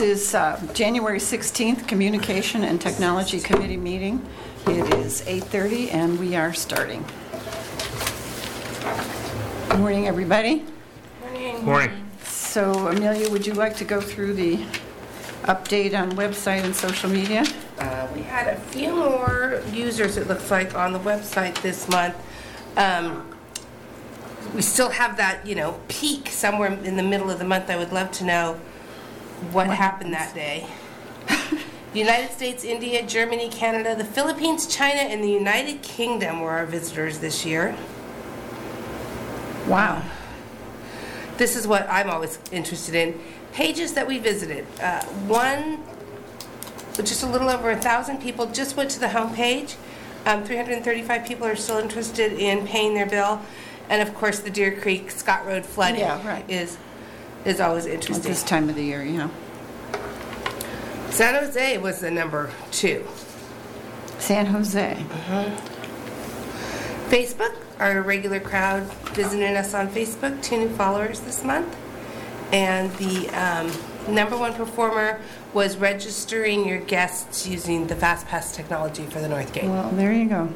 This is January 16th Communication and Technology Committee meeting. It is 8:30 and we are starting. Good morning, everybody. Morning. So, Amelia, would you like to go through the update on website and social media? We had a few more users, it looks like, on the website this month. We still have that, peak somewhere in the middle of the month. I would love to know what happened that day. United States, India, Germany, Canada, the Philippines, China, and the United Kingdom were our visitors this year. Wow. This is what I'm always interested in. Pages that we visited. One, just a little over 1,000 people just went to the home page. 335 people are still interested in paying their bill. And of course, the Deer Creek Scott Road flooding is always interesting. At this time of the year, yeah. San Jose was the number 2. San Jose. Facebook, our regular crowd visiting us on Facebook, 2 new followers this month. And the number 1 performer was registering your guests using the FastPass technology for the North Gate. Well, there you go.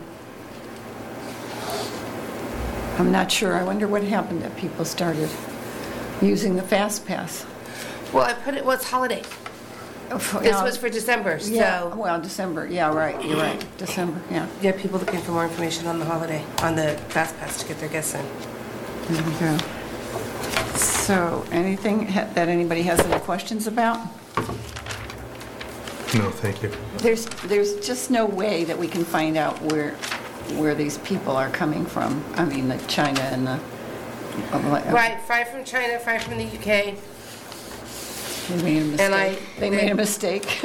I'm not sure. I wonder what happened that people started using the FastPass. Well, it's holiday. This was for December, so... Yeah, well, December. Yeah, right. You're right. December, yeah. Yeah, people looking for more information on the holiday, on the FastPass to get their guests in. There we go. So, anything that anybody has any questions about? No, thank you. There's just no way that we can find out where these people are coming from. I mean, like China and the... Right, 5 from China, 5 from the UK. They made a mistake. They made a mistake.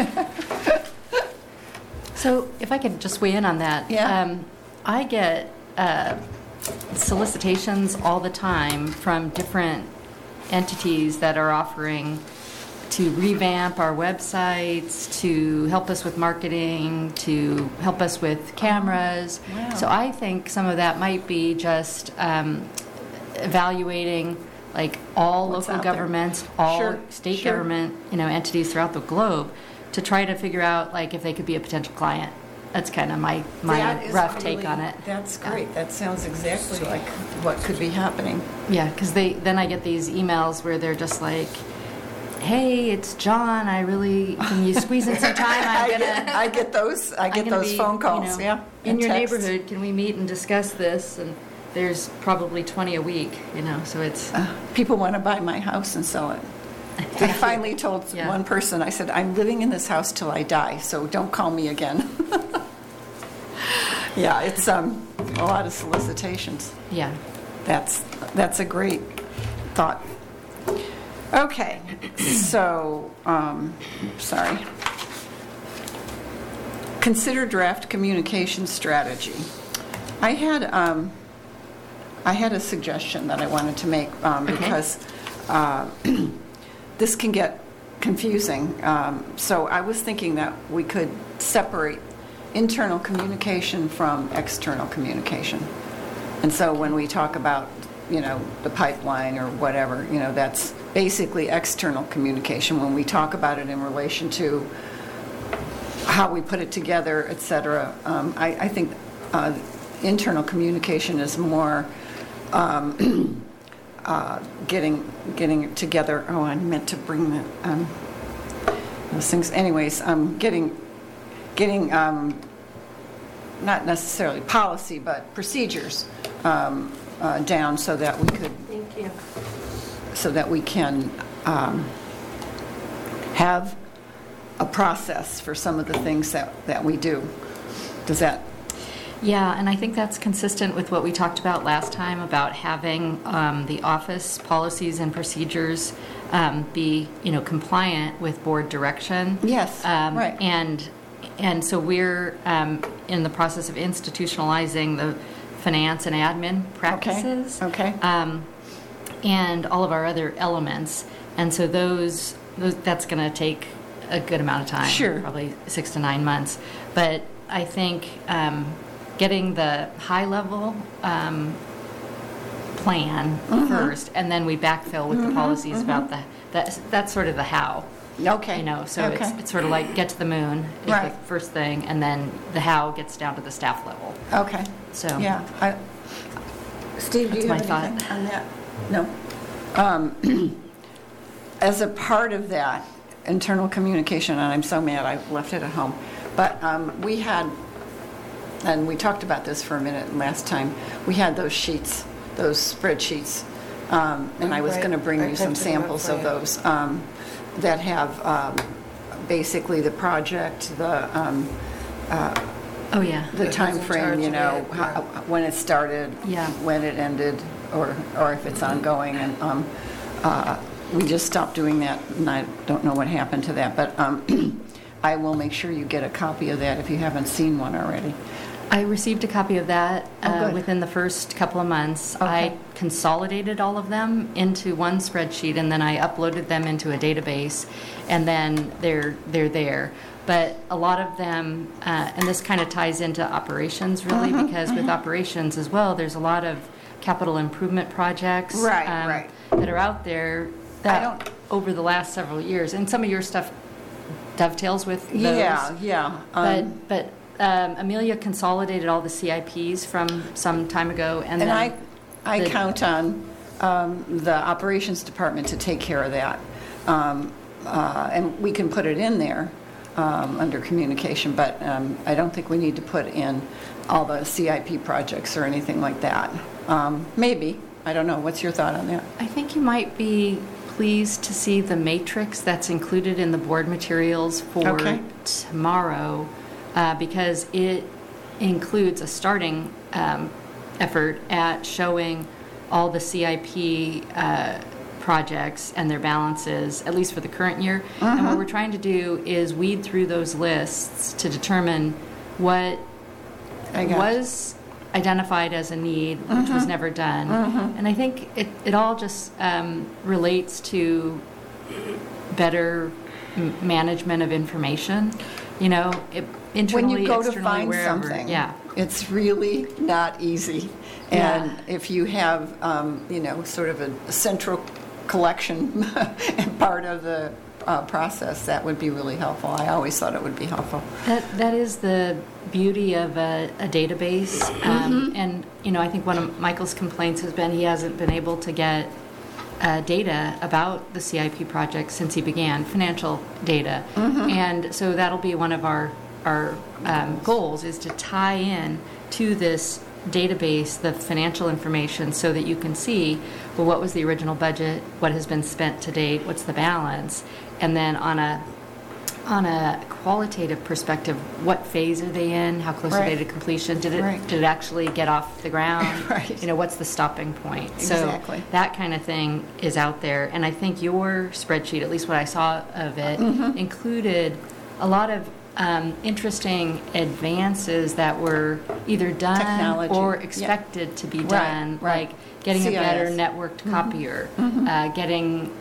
So if I could just weigh in on that. Yeah. I get solicitations all the time from different entities that are offering to revamp our websites, to help us with marketing, to help us with cameras. Wow. So I think some of that might be just evaluating like all What's local out there? governments, all Sure, state sure. government, entities throughout the globe, to try to figure out like if they could be a potential client. That's kind of my That is rough really- take on it. That's great. That sounds exactly like what could be happening. Yeah, because then I get these emails where they're just like, "Hey, it's John. Can you squeeze in some time? I get those phone calls. In and your texts. neighborhood, can we meet and discuss this?" And there's probably 20 a week. So it's People want to buy my house and sell it. I finally told Yeah. one person, I said, I'm living in this house till I die, so don't call me again. Yeah, it's a lot of solicitations. yeah. That's a great thought. Okay, so, sorry. Consider draft communication strategy. I had a suggestion that I wanted to make because this can get confusing. So I was thinking that we could separate internal communication from external communication. And so when we talk about, the pipeline or whatever, that's basically external communication. When we talk about it in relation to how we put it together, et cetera, I think internal communication is more getting it together. Oh, I meant to bring those things. Anyways, getting not necessarily policy, but procedures down so that we could. Thank you. So that we can have a process for some of the things that we do. Does that? Yeah, and I think that's consistent with what we talked about last time about having the office policies and procedures be, compliant with board direction. Yes, right. And so we're in the process of institutionalizing the finance and admin practices. Okay. And all of our other elements. And so that's going to take a good amount of time. Sure. Probably 6 to 9 months. But I think getting the high-level plan first, and then we backfill with the policies about that's sort of the how. Okay. You know, so Okay. it's sort of like get to the moon is Right. the first thing, and then the how gets down to the staff level. Okay. So Yeah. Steve, do you That's have my anything on that? No? As a part of that internal communication, and I'm so mad I left it at home, but we had, and we talked about this for a minute last time, we had those sheets, those spreadsheets, and I was Right. going to bring I you some printed them up samples for of you. those that have basically the project, oh yeah, the Who's time in frame, charge you of know, it, yeah. when it started, Yeah. when it ended, or if it's ongoing. And we just stopped doing that, and I don't know what happened to that. But I will make sure you get a copy of that if you haven't seen one already. I received a copy of that Oh, good. within the first couple of months. Okay. I consolidated all of them into one spreadsheet, and then I uploaded them into a database, and then they're there. But a lot of them, and this kind of ties into operations really, because with operations as well, there's a lot of capital improvement projects Right, right. that are out there that over the last several years, and some of your stuff dovetails with those. Yeah. But Amelia consolidated all the CIPs from some time ago, and And then I the- count on the operations department to take care of that. And we can put it in there under communication, but I don't think we need to put in all the CIP projects or anything like that. Maybe, I don't know. What's your thought on that? I think you might be pleased to see the matrix that's included in the board materials for Okay. tomorrow, because it includes a starting effort at showing all the CIP projects and their balances, at least for the current year. And what we're trying to do is weed through those lists to determine what I got you. was identified as a need, which was never done. And I think it all just relates to better management of information, you know, When internally, you go to externally, find wherever. something, Yeah. it's really not easy. Yeah. And if you have, sort of a central collection part of the process, that would be really helpful. I always thought it would be helpful. That is the beauty of a database. And, you know, I think one of Michael's complaints has been he hasn't been able to get data about the CIP project since he began, financial data. And so that'll be one of our goals, is to tie in to this database the financial information so that you can see, well, what was the original budget, what has been spent to date, what's the balance, and then on a qualitative perspective, what phase are they in, how close are they Right. to completion, did Right. it actually get off the ground, Right. you know, what's the stopping point? Exactly. So that kind of thing is out there, and I think your spreadsheet, at least what I saw of it, included a lot of interesting advances that were either done Technology, or yeah. expected to be Right, done, right. like getting a better CIS. networked copier, getting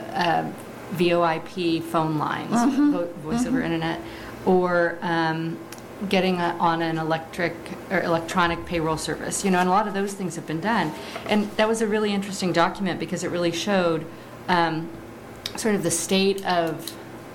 VoIP phone lines, voice over internet, or getting on an electronic payroll service. You know, and a lot of those things have been done. And that was a really interesting document because it really showed sort of the state of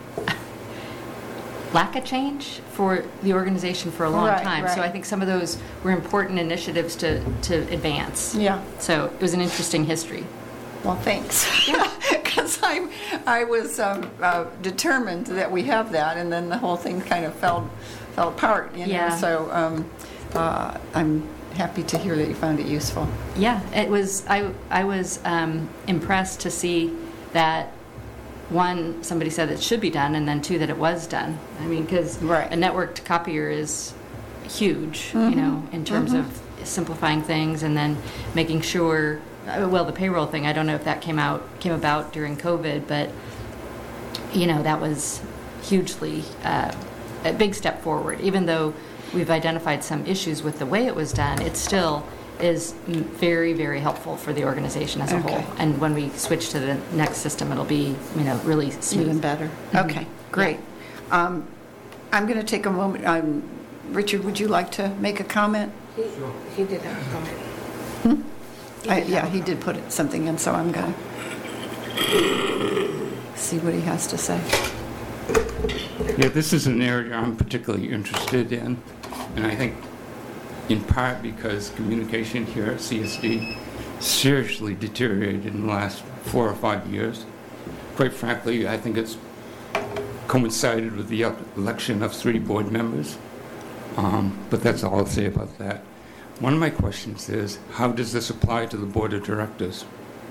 lack of change for the organization for a long Right, time. So right. I think some of those were important initiatives to advance. Yeah. So it was an interesting history. Well, thanks. Because I was determined that we have that, and then the whole thing kind of fell apart, you know. Yeah. So I'm happy to hear that you found it useful. Yeah, it was. I was impressed to see that, one, somebody said it should be done, and then two, that it was done. I mean, because Right. a networked copier is huge, you know, in terms of simplifying things and then making sure. Well, the payroll thing, I don't know if that came about during COVID, but you know, that was hugely a big step forward. Even though we've identified some issues with the way it was done, it still is very, very helpful for the organization as a Okay. whole. And when we switch to the next system, it'll be, you know, really smooth. Even better. Okay, great. I'm going to take a moment. Richard, would you like to make a comment? He did have a comment. Yeah, he did put something in, so I'm going to see what he has to say. Yeah, this is an area I'm particularly interested in, and I think in part because communication here at CSD seriously deteriorated in the last 4 or 5 years. Quite frankly, I think it's coincided with the election of 3 board members, but that's all I'll say about that. One of my questions is, how does this apply to the board of directors?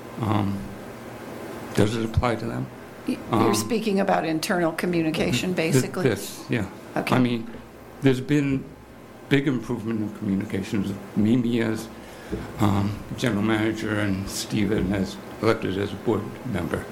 Does it apply to them? You're speaking about internal communication, basically? This, yeah. Okay. I mean, there's been big improvement in communications. Mimi as general manager and Stephen as elected as a board member.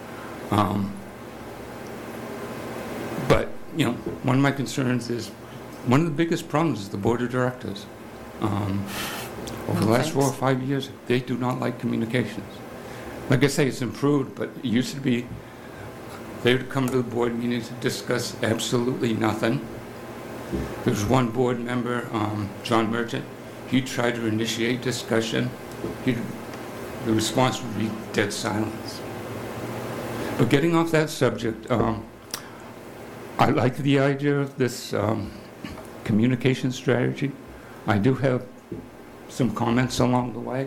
But, you know, one of my concerns is, one of the biggest problems is the board of directors. Over the last 4 or 5 years, they do not like communications. Like I say, it's improved, but it used to be they would come to the board meetings to discuss absolutely nothing. There was one board member, John Merchant. He tried to initiate discussion. The response would be dead silence. But getting off that subject, I like the idea of this communication strategy. I do have some comments along the way.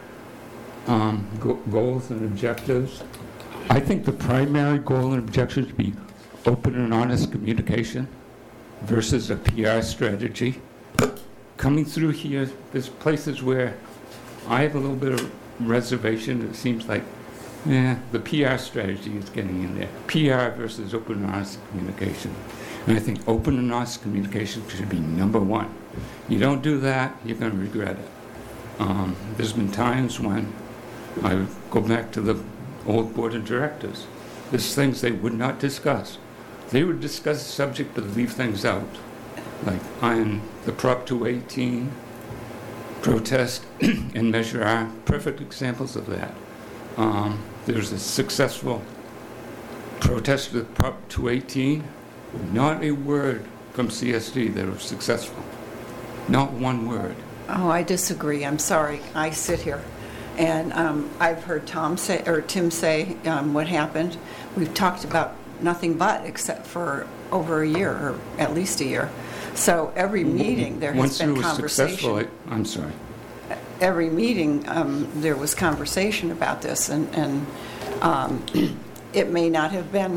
Goals and objectives. I think the primary goal and objective should be open and honest communication versus a PR strategy. Coming through here, there's places where I have a little bit of reservation. It seems like, the PR strategy is getting in there. PR versus open and honest communication. And I think open and honest communication should be number 1. You don't do that, you're going to regret it. There's been times when I go back to the old board of directors. There's things they would not discuss. They would discuss the subject but leave things out. Like on the Prop 218 protest and Measure R, perfect examples of that. There's a successful protest with Prop 218, not a word from CSD that was successful. Not one word. Oh, I disagree. I'm sorry. I sit here, and I've heard Tim say what happened. We've talked about nothing but, except for over a year, or at least a year. So every meeting there has been Once it was successful, conversation. I'm sorry. Every meeting there was conversation about this, and it may not have been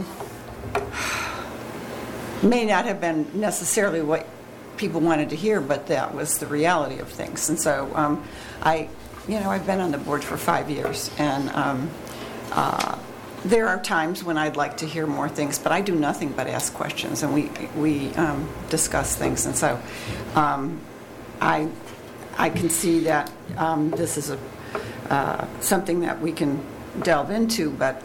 necessarily what people wanted to hear, but that was the reality of things. And so I've been on the board for 5 years, and there are times when I'd like to hear more things, but I do nothing but ask questions, and we discuss things. And so I can see that this is something that we can delve into, but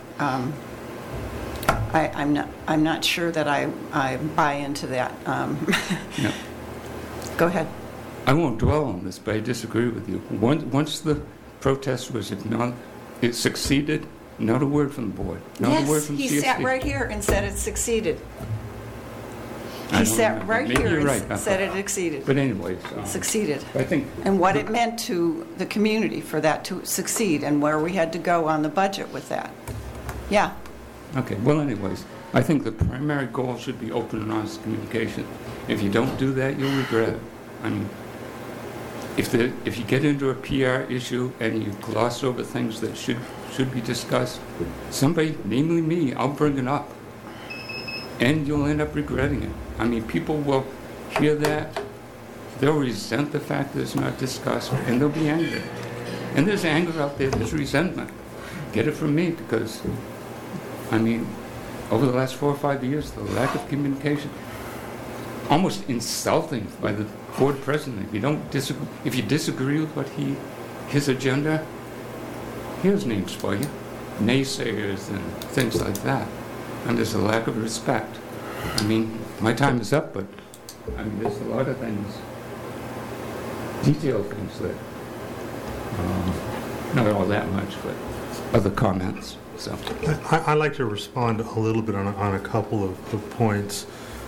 I'm not sure that I buy into that. No. Go ahead. I won't dwell on this, but I disagree with you. Once the protest was acknowledged, it succeeded. Not a word from the board. Not a word from Yes, CSD. he sat right here and said it succeeded. I He don't sat remember. right Maybe here you're and right, Beth. said it exceeded. But anyways, Succeeded. I think And what it meant to the community for that to succeed, and where we had to go on the budget with that. Yeah. Okay, well anyways, I think the primary goal should be open and honest communication. If you don't do that, you'll regret it. I mean, if you get into a PR issue and you gloss over things that should be discussed, somebody, namely me, I'll bring it up. And you'll end up regretting it. I mean, people will hear that, they'll resent the fact that it's not discussed, and they'll be angry. And there's anger out there, there's resentment. Get it from me, because I mean, over the last 4 or 5 years, the lack of communication, almost insulting by the board president. If you disagree with his agenda, here's names for you, naysayers and things like that. And there's a lack of respect. I mean, my time is up, but I mean, there's a lot of things, detailed things that, not all that much, but other comments. So I'd like to respond a little bit on a couple of points.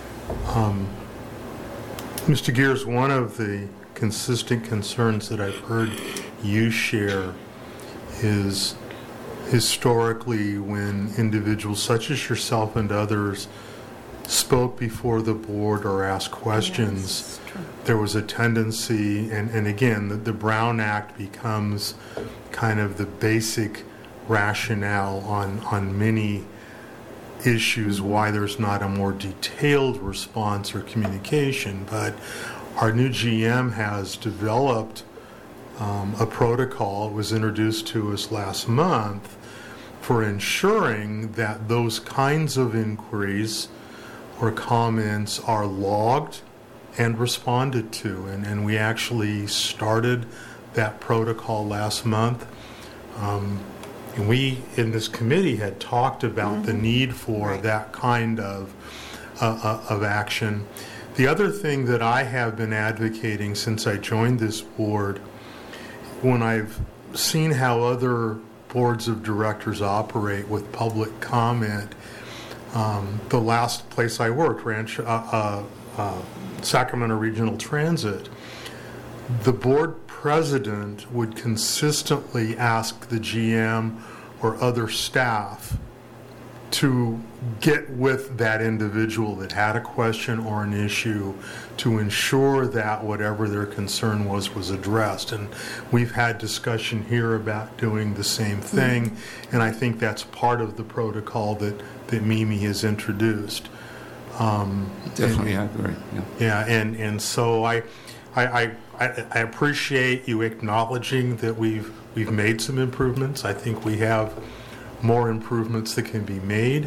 Mr. Gears, one of the consistent concerns that I've heard you share is historically when individuals such as yourself and others spoke before the board or asked questions, Yes, true. there was a tendency, and again, the Brown Act becomes kind of the basic rationale on many issues why there's not a more detailed response or communication. But our new GM has developed a protocol. It was introduced to us last month for ensuring that those kinds of inquiries or comments are logged and responded to. And we actually started that protocol last month. And we, in this committee, had talked about the need for Right. that kind of action. The other thing that I have been advocating since I joined this board, when I've seen how other boards of directors operate with public comment, the last place I worked, Sacramento Regional Transit, the board president would consistently ask the GM or other staff to get with that individual that had a question or an issue to ensure that whatever their concern was addressed. And we've had discussion here about doing the same thing, and I think that's part of the protocol that Mimi has introduced. Definitely, I agree. Yeah. Yeah, and so I appreciate you acknowledging that we've made some improvements. I think we have more improvements that can be made.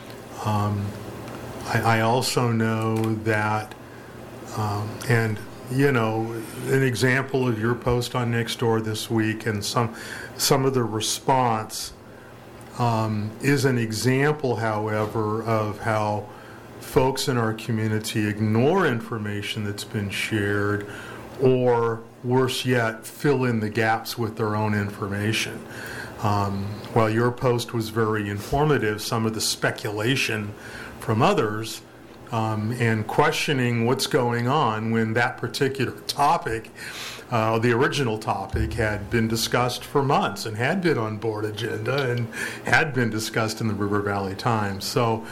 I also know that, and you know, an example of your post on Nextdoor this week and some of the response is an example, however, of how folks in our community ignore information that's been shared, or worse yet, fill in the gaps with their own information. While your post was very informative, some of the speculation from others and questioning what's going on when that particular topic, the original topic, had been discussed for months and had been on board agenda and had been discussed in the River Valley Times. So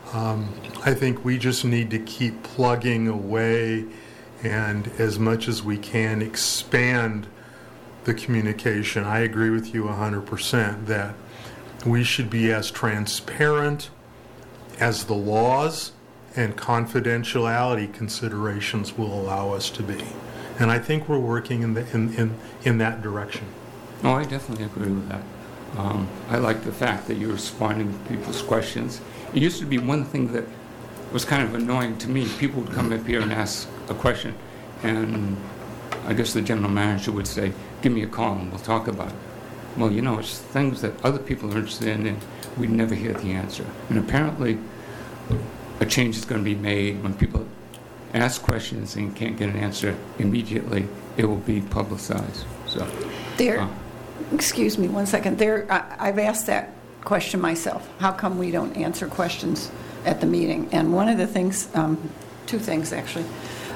I think we just need to keep plugging away and, as much as we can, expand the communication. I agree with you 100% that we should be as transparent as the laws and confidentiality considerations will allow us to be. And I think we're working in that direction. No, I definitely agree with that. I like the fact that you're responding to people's questions. It used to be one thing that was kind of annoying to me. People would come up here and ask a question, and I guess the general manager would say, give me a call and we'll talk about it. Well, you know, it's things that other people are interested in and we'd never hear the answer. And apparently a change is going to be made when people ask questions and can't get an answer immediately. It will be publicized. So There, excuse me one second. I've asked that question myself. How come we don't answer questions at the meeting? And one of the things, two things actually.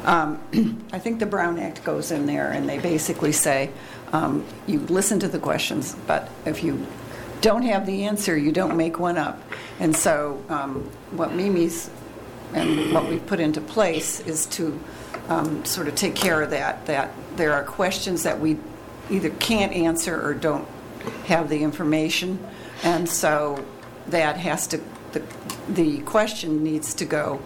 I think the Brown Act goes in there, and they basically say you listen to the questions, but if you don't have the answer, you don't make one up. And so what Mimi's and what we've put into place is to sort of take care of that there are questions that we either can't answer or don't have the information, and so that has to, the question needs to go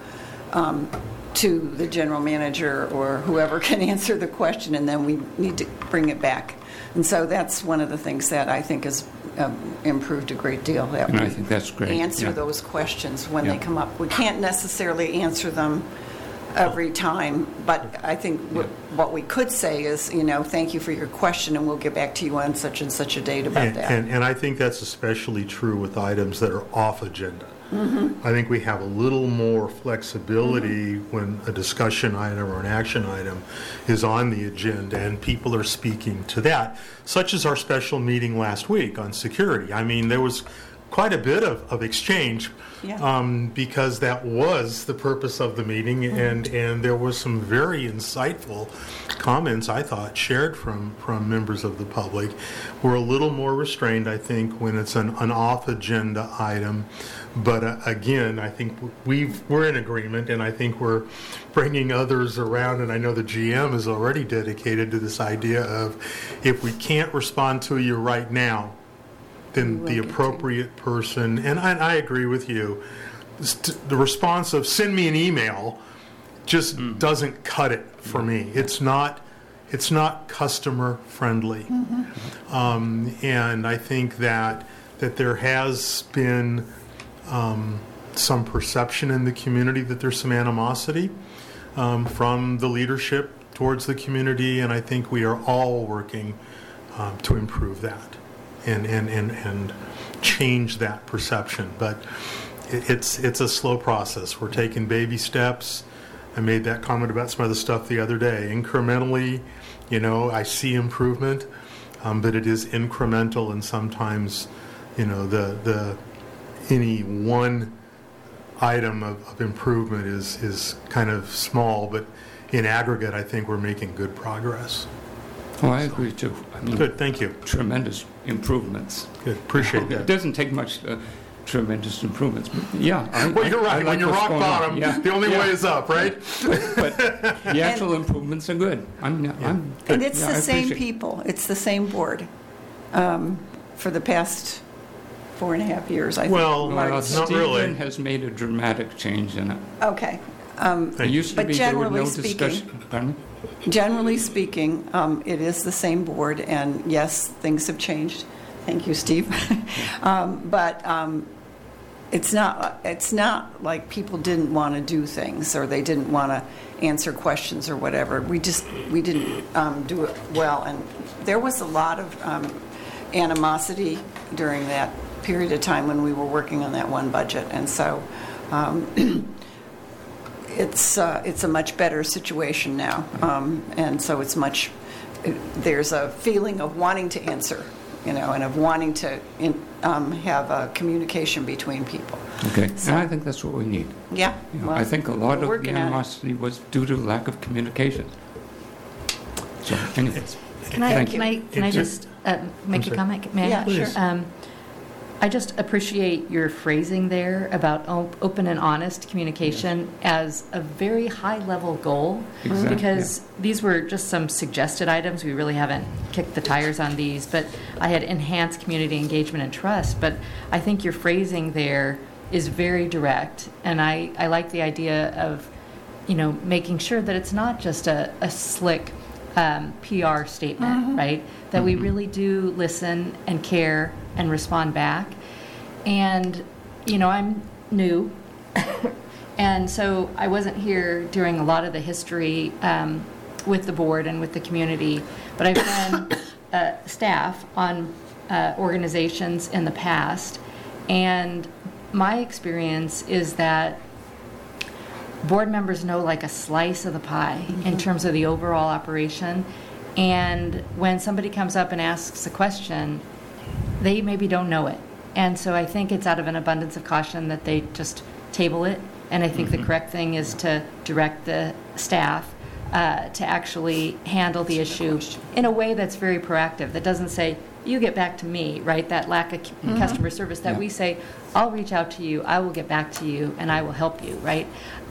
to the general manager or whoever can answer the question, and then we need to bring it back. And so that's one of the things that I think has improved a great deal. That and we I think that's great. answer Yeah. those questions when Yeah. they come up. We can't necessarily answer them every time, but I think what we could say is, you know, thank you for your question, and we'll get back to you on such and such a date about that. And I think that's especially true with items that are off agenda. Mm-hmm. I think we have a little more flexibility when a discussion item or an action item is on the agenda and people are speaking to that, such as our special meeting last week on security. I mean, there was quite a bit of exchange. Yeah. Because that was the purpose of the meeting, and there was some very insightful comments, I thought, shared from members of the public. We're a little more restrained, I think, when it's an off-agenda item. But again, I think we're in agreement, and I think we're bringing others around, and I know the GM is already dedicated to this idea of if we can't respond to you right now, then the appropriate person, and I agree with you, the response of send me an email just doesn't cut it for me. It's not customer friendly. And I think that there has been some perception in the community that there's some animosity from the leadership towards the community, and I think we are all working to improve that and change that perception. But it's a slow process. We're taking baby steps. I made that comment about some other stuff the other day. Incrementally, I see improvement, but it is incremental, and sometimes, the any one item of improvement is kind of small, but in aggregate, I think we're making good progress. Oh, I agree too. Good, thank you. Tremendous improvements. Good, appreciate It that. doesn't take much tremendous improvements, but yeah. Well, you're right. I like When you're what's rock going on. bottom, Yeah. the only way is up, right? But the actual improvements are good. I'm good. And it's Yeah, the I same appreciate it. people, it's the same board for the past 4.5 years, I think. Well, Well, not Stephen really. has made a dramatic change in it. Okay. It used to But be there was no generally speaking- discussion. Pardon me? Generally speaking, it is the same board, and yes, things have changed. Thank you, Steve. But it's not like people didn't want to do things or they didn't want to answer questions or whatever. We didn't do it well, and there was a lot of animosity during that period of time when we were working on that one budget, and so. It's a much better situation now, and so there's a feeling of wanting to answer, and of wanting to have a communication between people. Okay, So- and I think that's what we need. Yeah, well, I think a lot we're of the working on it. animosity was due to lack of communication. So, anyways, Can I, Thank can I, can I It just make a sorry. comment? May I? Yeah, Please. sure. I just appreciate your phrasing there about open and honest communication as a very high-level goal. Exactly, Because these were just some suggested items. We really haven't kicked the tires on these. But I had enhanced community engagement and trust. But I think your phrasing there is very direct. And I like the idea of, making sure that it's not just a slick PR statement, right? That we really do listen and care and respond back. And, I'm new. And so I wasn't here during a lot of the history with the board and with the community. But I've been staff on organizations in the past. And my experience is that board members know like a slice of the pie in terms of the overall operation. And when somebody comes up and asks a question, they maybe don't know it. And so I think it's out of an abundance of caution that they just table it. And I think the correct thing is to direct the staff to actually handle the issue in a way that's very proactive, that doesn't say, you get back to me, right? That lack of customer service that we say, I'll reach out to you, I will get back to you, and I will help you, right?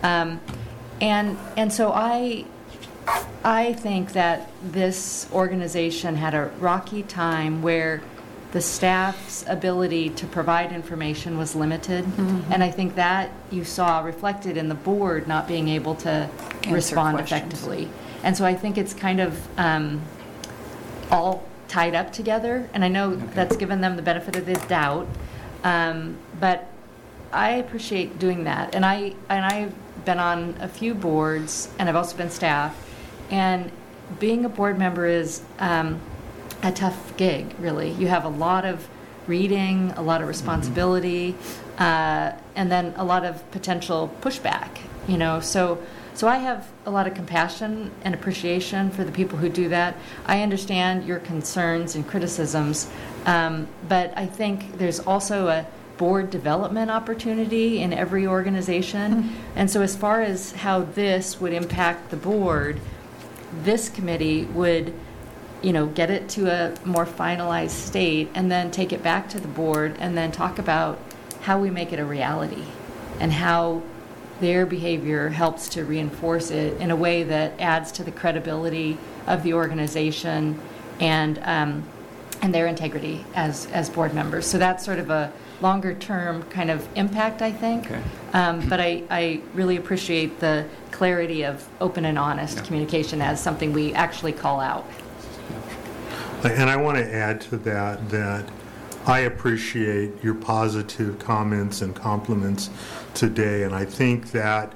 And so I think that this organization had a rocky time where the staff's ability to provide information was limited. And I think that you saw reflected in the board not being able to respond questions. effectively. And so I think it's kind of all tied up together. And I know that's given them the benefit of the doubt. But I appreciate doing that. And I've been on a few boards, and I've also been staff. And being a board member is a tough gig, really. You have a lot of reading, a lot of responsibility, and then a lot of potential pushback, So I have a lot of compassion and appreciation for the people who do that. I understand your concerns and criticisms, but I think there's also a board development opportunity in every organization. And so as far as how this would impact the board, this committee would, get it to a more finalized state and then take it back to the board and then talk about how we make it a reality and how their behavior helps to reinforce it in a way that adds to the credibility of the organization and their integrity as board members. So that's sort of a longer term kind of impact, I think. Okay. But I really appreciate the clarity of open and honest communication as something we actually call out. And I want to add to that I appreciate your positive comments and compliments today, and I think that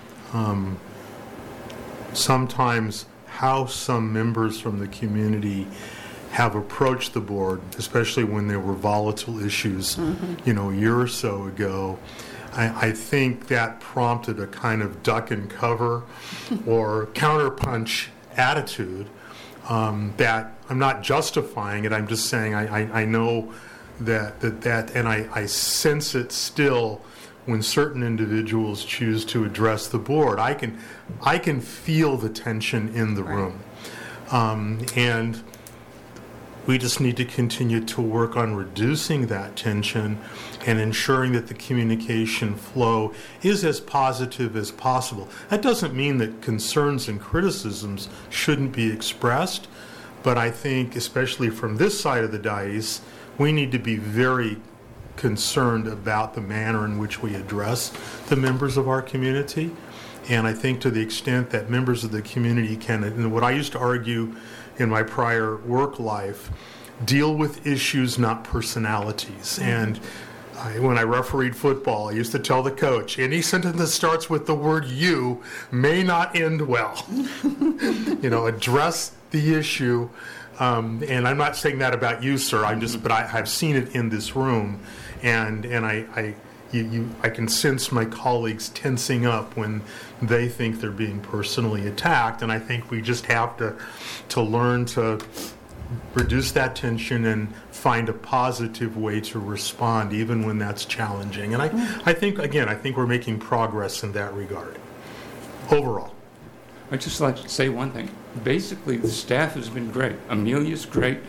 sometimes how some members from the community have approached the board, especially when there were volatile issues, a year or so ago, I think that prompted a kind of duck and cover or counterpunch attitude that I'm not justifying it. I'm just saying I know that and I sense it still when certain individuals choose to address the board. I can feel the tension in the room, and we just need to continue to work on reducing that tension and ensuring that the communication flow is as positive as possible. That doesn't mean that concerns and criticisms shouldn't be expressed, but I think, especially from this side of the dais, we need to be very concerned about the manner in which we address the members of our community. And I think to the extent that members of the community can, and what I used to argue in my prior work life, deal with issues, not personalities. And when I refereed football, I used to tell the coach, any sentence that starts with the word you may not end well. Address the issue. And I'm not saying that about you, sir. But I've seen it in this room, and I can sense my colleagues tensing up when they think they're being personally attacked, and I think we just have to learn to reduce that tension and find a positive way to respond, even when that's challenging. And I think we're making progress in that regard overall. I'd just like to say one thing. Basically, the staff has been great. Amelia's great.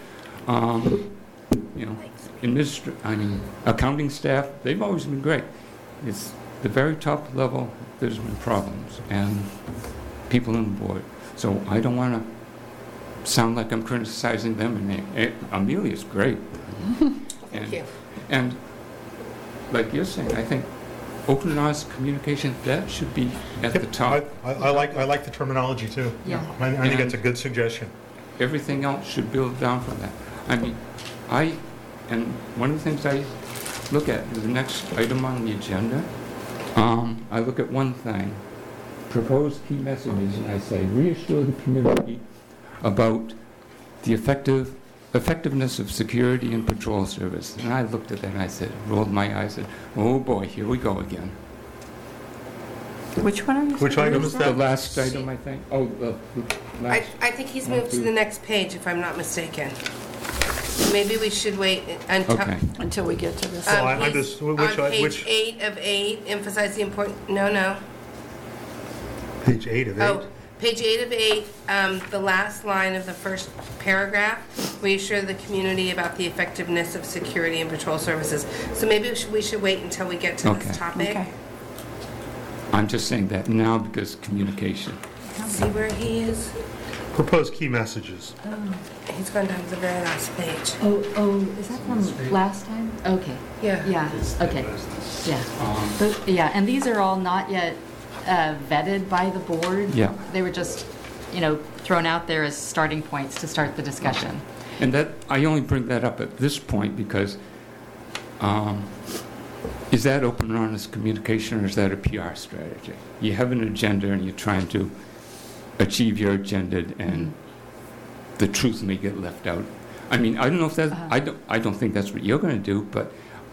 Accounting staff, they've always been great. It's the very top level, there's been problems, and people on the board. So I don't want to sound like I'm criticizing them. Amelia's great. Thank you. And like you're saying, I think open and honest communication, that should be at the top. I like the terminology too. Yeah. I think that's a good suggestion. Everything else should build down from that. And one of the things I look at, the next item on the agenda, I look at one thing, proposed key messages, and I say, reassure the community about the effectiveness of security and patrol service. And I looked at that and I said, rolled my eyes, said, oh boy, here we go again. Which one are you? Which item is The that? last item, I think. Oh, the last. I think he's moved to the next page, if I'm not mistaken. Maybe we should wait Until we get to this. Well, I'm just- on which- page 8 of 8, emphasize the important, no. Page 8 of 8. Oh, page 8 of 8, the last line of the first paragraph, reassure the community about the effectiveness of security and patrol services. So maybe we should wait until we get to this Okay. topic. Okay. I'm just saying that now because communication. See where he is? Proposed key messages. He's gone down to the very last page. Oh, is that from last time? Okay. Yeah. Yeah, okay. Yeah. And these are all not yet vetted by the board. Yeah. They were just, thrown out there as starting points to start the discussion. And that I only bring that up at this point because is that open and honest communication or is that a PR strategy? You have an agenda and you're trying to achieve your agenda and the truth may get left out. I mean, I don't know if that I don't think that's what you're going to do, but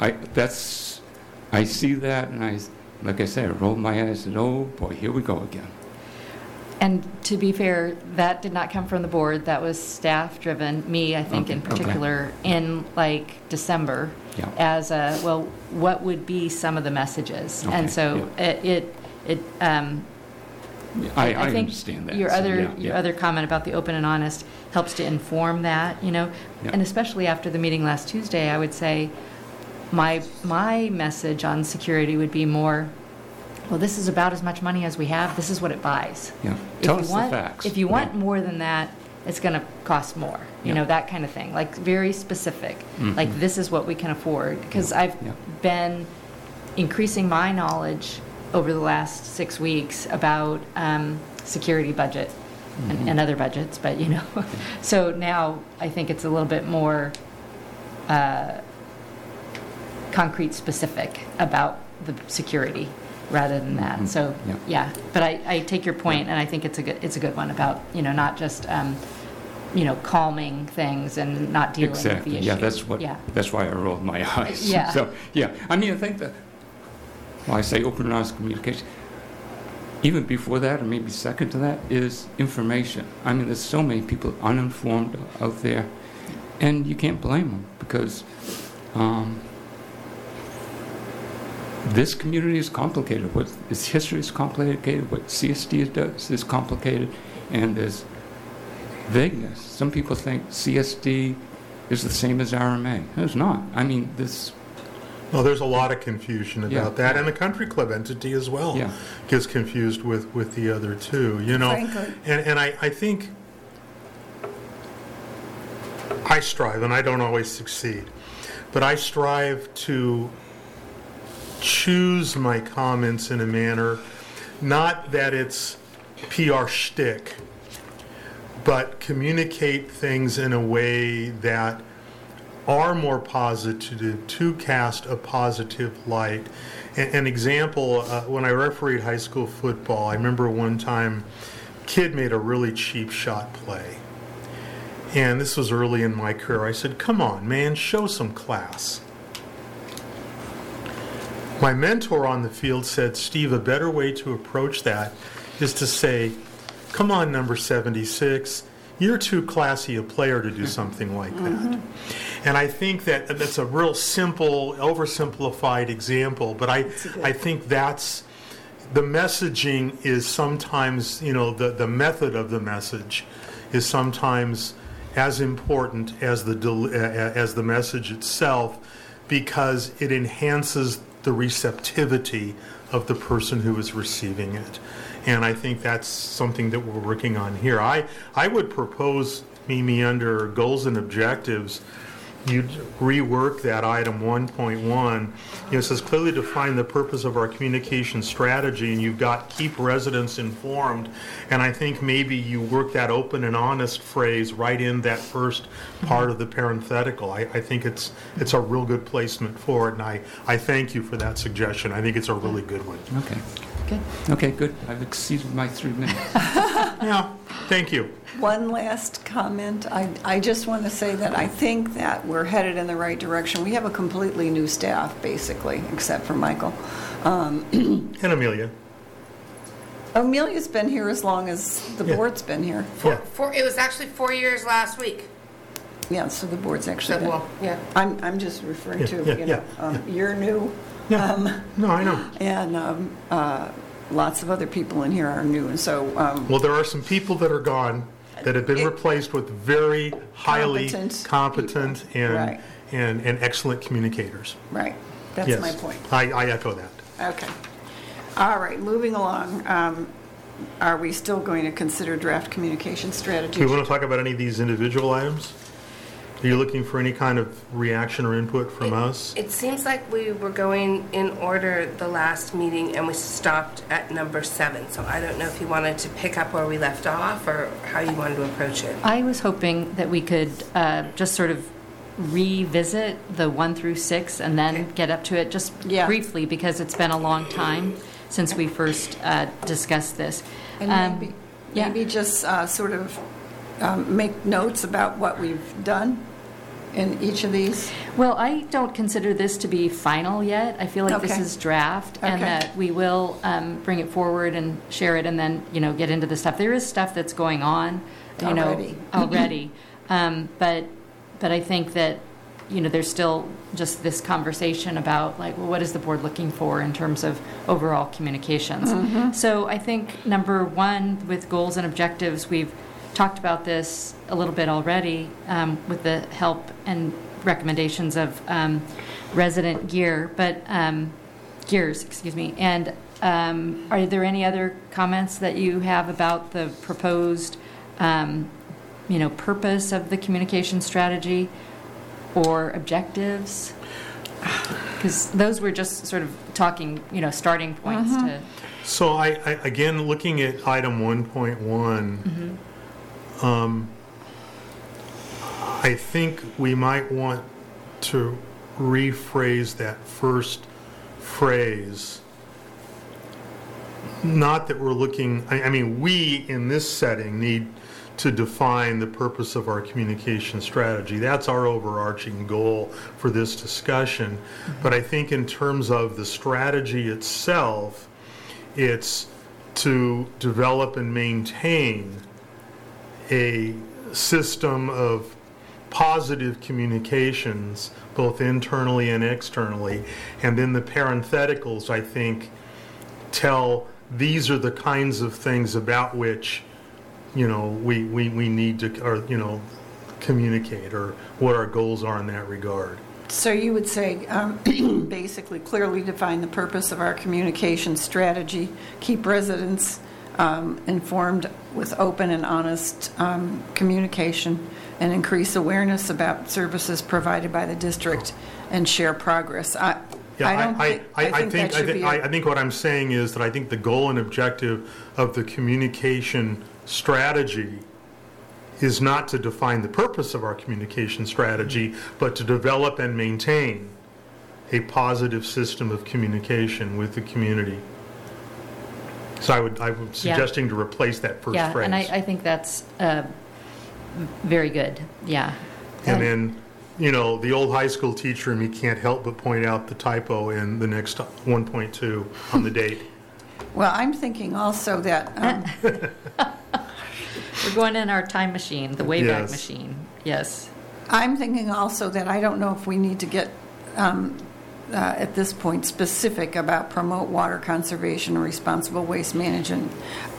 I see that and like I said, I rolled my eyes and oh boy, here we go again. And to be fair, that did not come from the board. That was staff-driven, me, I think, in Okay. particular, in like December, Yeah. as a, well, what would be some of the messages? Okay, And so I think understand that. your So, other yeah, your yeah. other comment about the open and honest helps to inform that, Yeah. and especially after the meeting last Tuesday, I would say my message on security would be more, well, this is about as much money as we have. This is what it buys. Yeah. If Tell you us want, the facts. If you want Yeah. more than that, it's going to cost more. Yeah. That kind of thing. Like very specific. Mhm. Like this is what we can afford. Because Yeah. I've Yeah. been increasing my knowledge over the last 6 weeks about security budget Mhm. and other budgets. But so now I think it's a little bit more concrete, specific about the security rather than that. Mhm. So Yeah. yeah, but I take your point, and I think it's a good one about not just calming things and not dealing with Exactly. the issue. Yeah, that's why I rolled my eyes. Yeah. So, yeah, I mean, I think that, well, I say open and honest communication. Even before that, or maybe second to that, is information. I mean, there's so many people uninformed out there, and you can't blame them because this community is complicated. What its history is complicated. What CSD does is complicated, and there's vagueness. Some people think CSD is the same as RMA. It's not. I mean, this. Well, there's a lot of confusion about Yeah. that, and the country club entity as well Yeah. gets confused with the other two. Frankly. And I think I strive, and I don't always succeed, but I strive to choose my comments in a manner, not that it's PR shtick, but communicate things in a way that are more positive, to cast a positive light. An example, when I refereed high school football, I remember one time kid made a really cheap shot play. And this was early in my career. I said, come on, man, show some class. My mentor on the field said, Steve, a better way to approach that is to say, come on, number 76, you're too classy a player to do something like that. And I think that's a real simple, oversimplified example, but I think that's, the messaging is sometimes, the method of the message is sometimes as important as the message itself, because it enhances the receptivity of the person who is receiving it. And I think that's something that we're working on here. I would propose, Mimi, under goals and objectives, you'd rework that item 1.1. It says clearly define the purpose of our communication strategy, and you've got keep residents informed. And I think maybe you work that open and honest phrase right in that first part of the parenthetical. I think it's a real good placement for it, and I thank you for that suggestion. I think it's a really good one. Okay. Good. Okay, good. I've exceeded my 3 minutes. Yeah, thank you. One last comment. I just want to say that I think that we're headed in the right direction. We have a completely new staff, basically, except for Michael. And Amelia. Amelia's been here as long as the Yeah. board's been here. Yeah. It was actually 4 years last week. Yeah, so the board's actually So, been. well, yeah. I'm just referring Yeah, to, yeah, you're new. Yeah. No, I know. And lots of other people in here are new, and so Well, there are some people that are gone that have been replaced with very highly competent people. Right. and excellent communicators. right, that's Yes. my point. I echo that. Okay. All right, moving along. Are we still going to consider draft communication strategy? Do you want to talk about any of these individual items? Are you looking for any kind of reaction or input from us? It seems like we were going in order the last meeting and we stopped at number 7. So I don't know if you wanted to pick up where we left off or how you wanted to approach it. I was hoping that we could just sort of revisit the 1 through 6 and then Okay. get up to it just Yeah. briefly, because it's been a long time since we first discussed this. And maybe, yeah. maybe just sort of make notes about what we've done in each of these? Well, I don't consider this to be final yet. I feel like this Okay. is draft, and Okay. that we will bring it forward and share it, and then, get into the stuff. There is stuff that's going on, already. But I think that, there's still just this conversation about, like, well, what is the board looking for in terms of overall communications? So I think, number one, with goals and objectives, we've talked about this a little bit already with the help and recommendations of resident Gears, excuse me. And are there any other comments that you have about the proposed, purpose of the communication strategy or objectives? Because those were just sort of talking, starting points to. So I again, looking at item 1.1, I think we might want to rephrase that first phrase. Not that we're looking, I mean, we in this setting need to define the purpose of our communication strategy. That's our overarching goal for this discussion. But I think in terms of the strategy itself, it's to develop and maintain a system of positive communications, both internally and externally. And then the parentheticals, I think, tell these are the kinds of things about which, we need to, or, communicate, or what our goals are in that regard. So you would say, basically, clearly define the purpose of our communication strategy, keep residents informed with open and honest communication, and increase awareness about services provided by the district, and share progress. I think what I'm saying is that I think the goal and objective of the communication strategy is not to define the purpose of our communication strategy, but to develop and maintain a positive system of communication with the community. So I would suggesting to replace that first phrase. Yeah, and I think that's very good. Yeah. And then, the old high school teacher in me can't help but point out the typo in the next 1.2 on the date. Well, I'm thinking also that We're going in our time machine, the Wayback Yes. Machine. Yes. I'm thinking also that I don't know if we need to get at this point specific about promote water conservation and responsible waste management.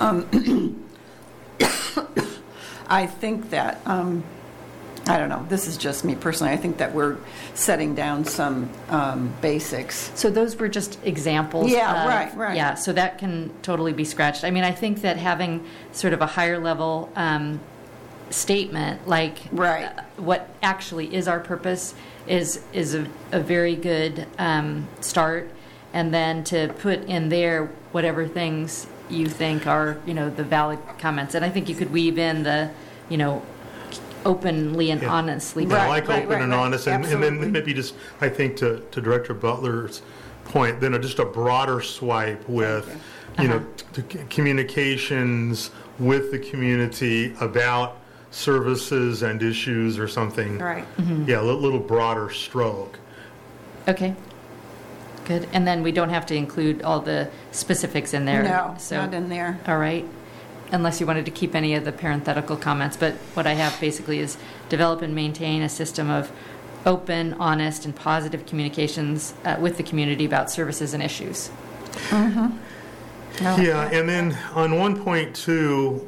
I think that, I don't know, this is just me personally, I think that we're setting down some basics. So those were just examples. Yeah, of- right. Yeah, so that can totally be scratched. I mean, I think that having sort of a higher level statement, like Right. what actually is our purpose, is a very good start. And then to put in there whatever things you think are, the valid comments. And I think you could weave in the, openly and Yeah. honestly. Yeah, I Right, like right, open and right. honest, and Absolutely. then maybe just, I think to Director Butler's point, then just a broader swipe with, communications with the community about services and issues or something. Right. Yeah, a little broader stroke. Okay. Good. And then we don't have to include all the specifics in there. No, So, not in there. all right. Unless you wanted to keep any of the parenthetical comments. But what I have basically is develop and maintain a system of open, honest, and positive communications with the community about services and issues. No. Yeah, and then on 1.2,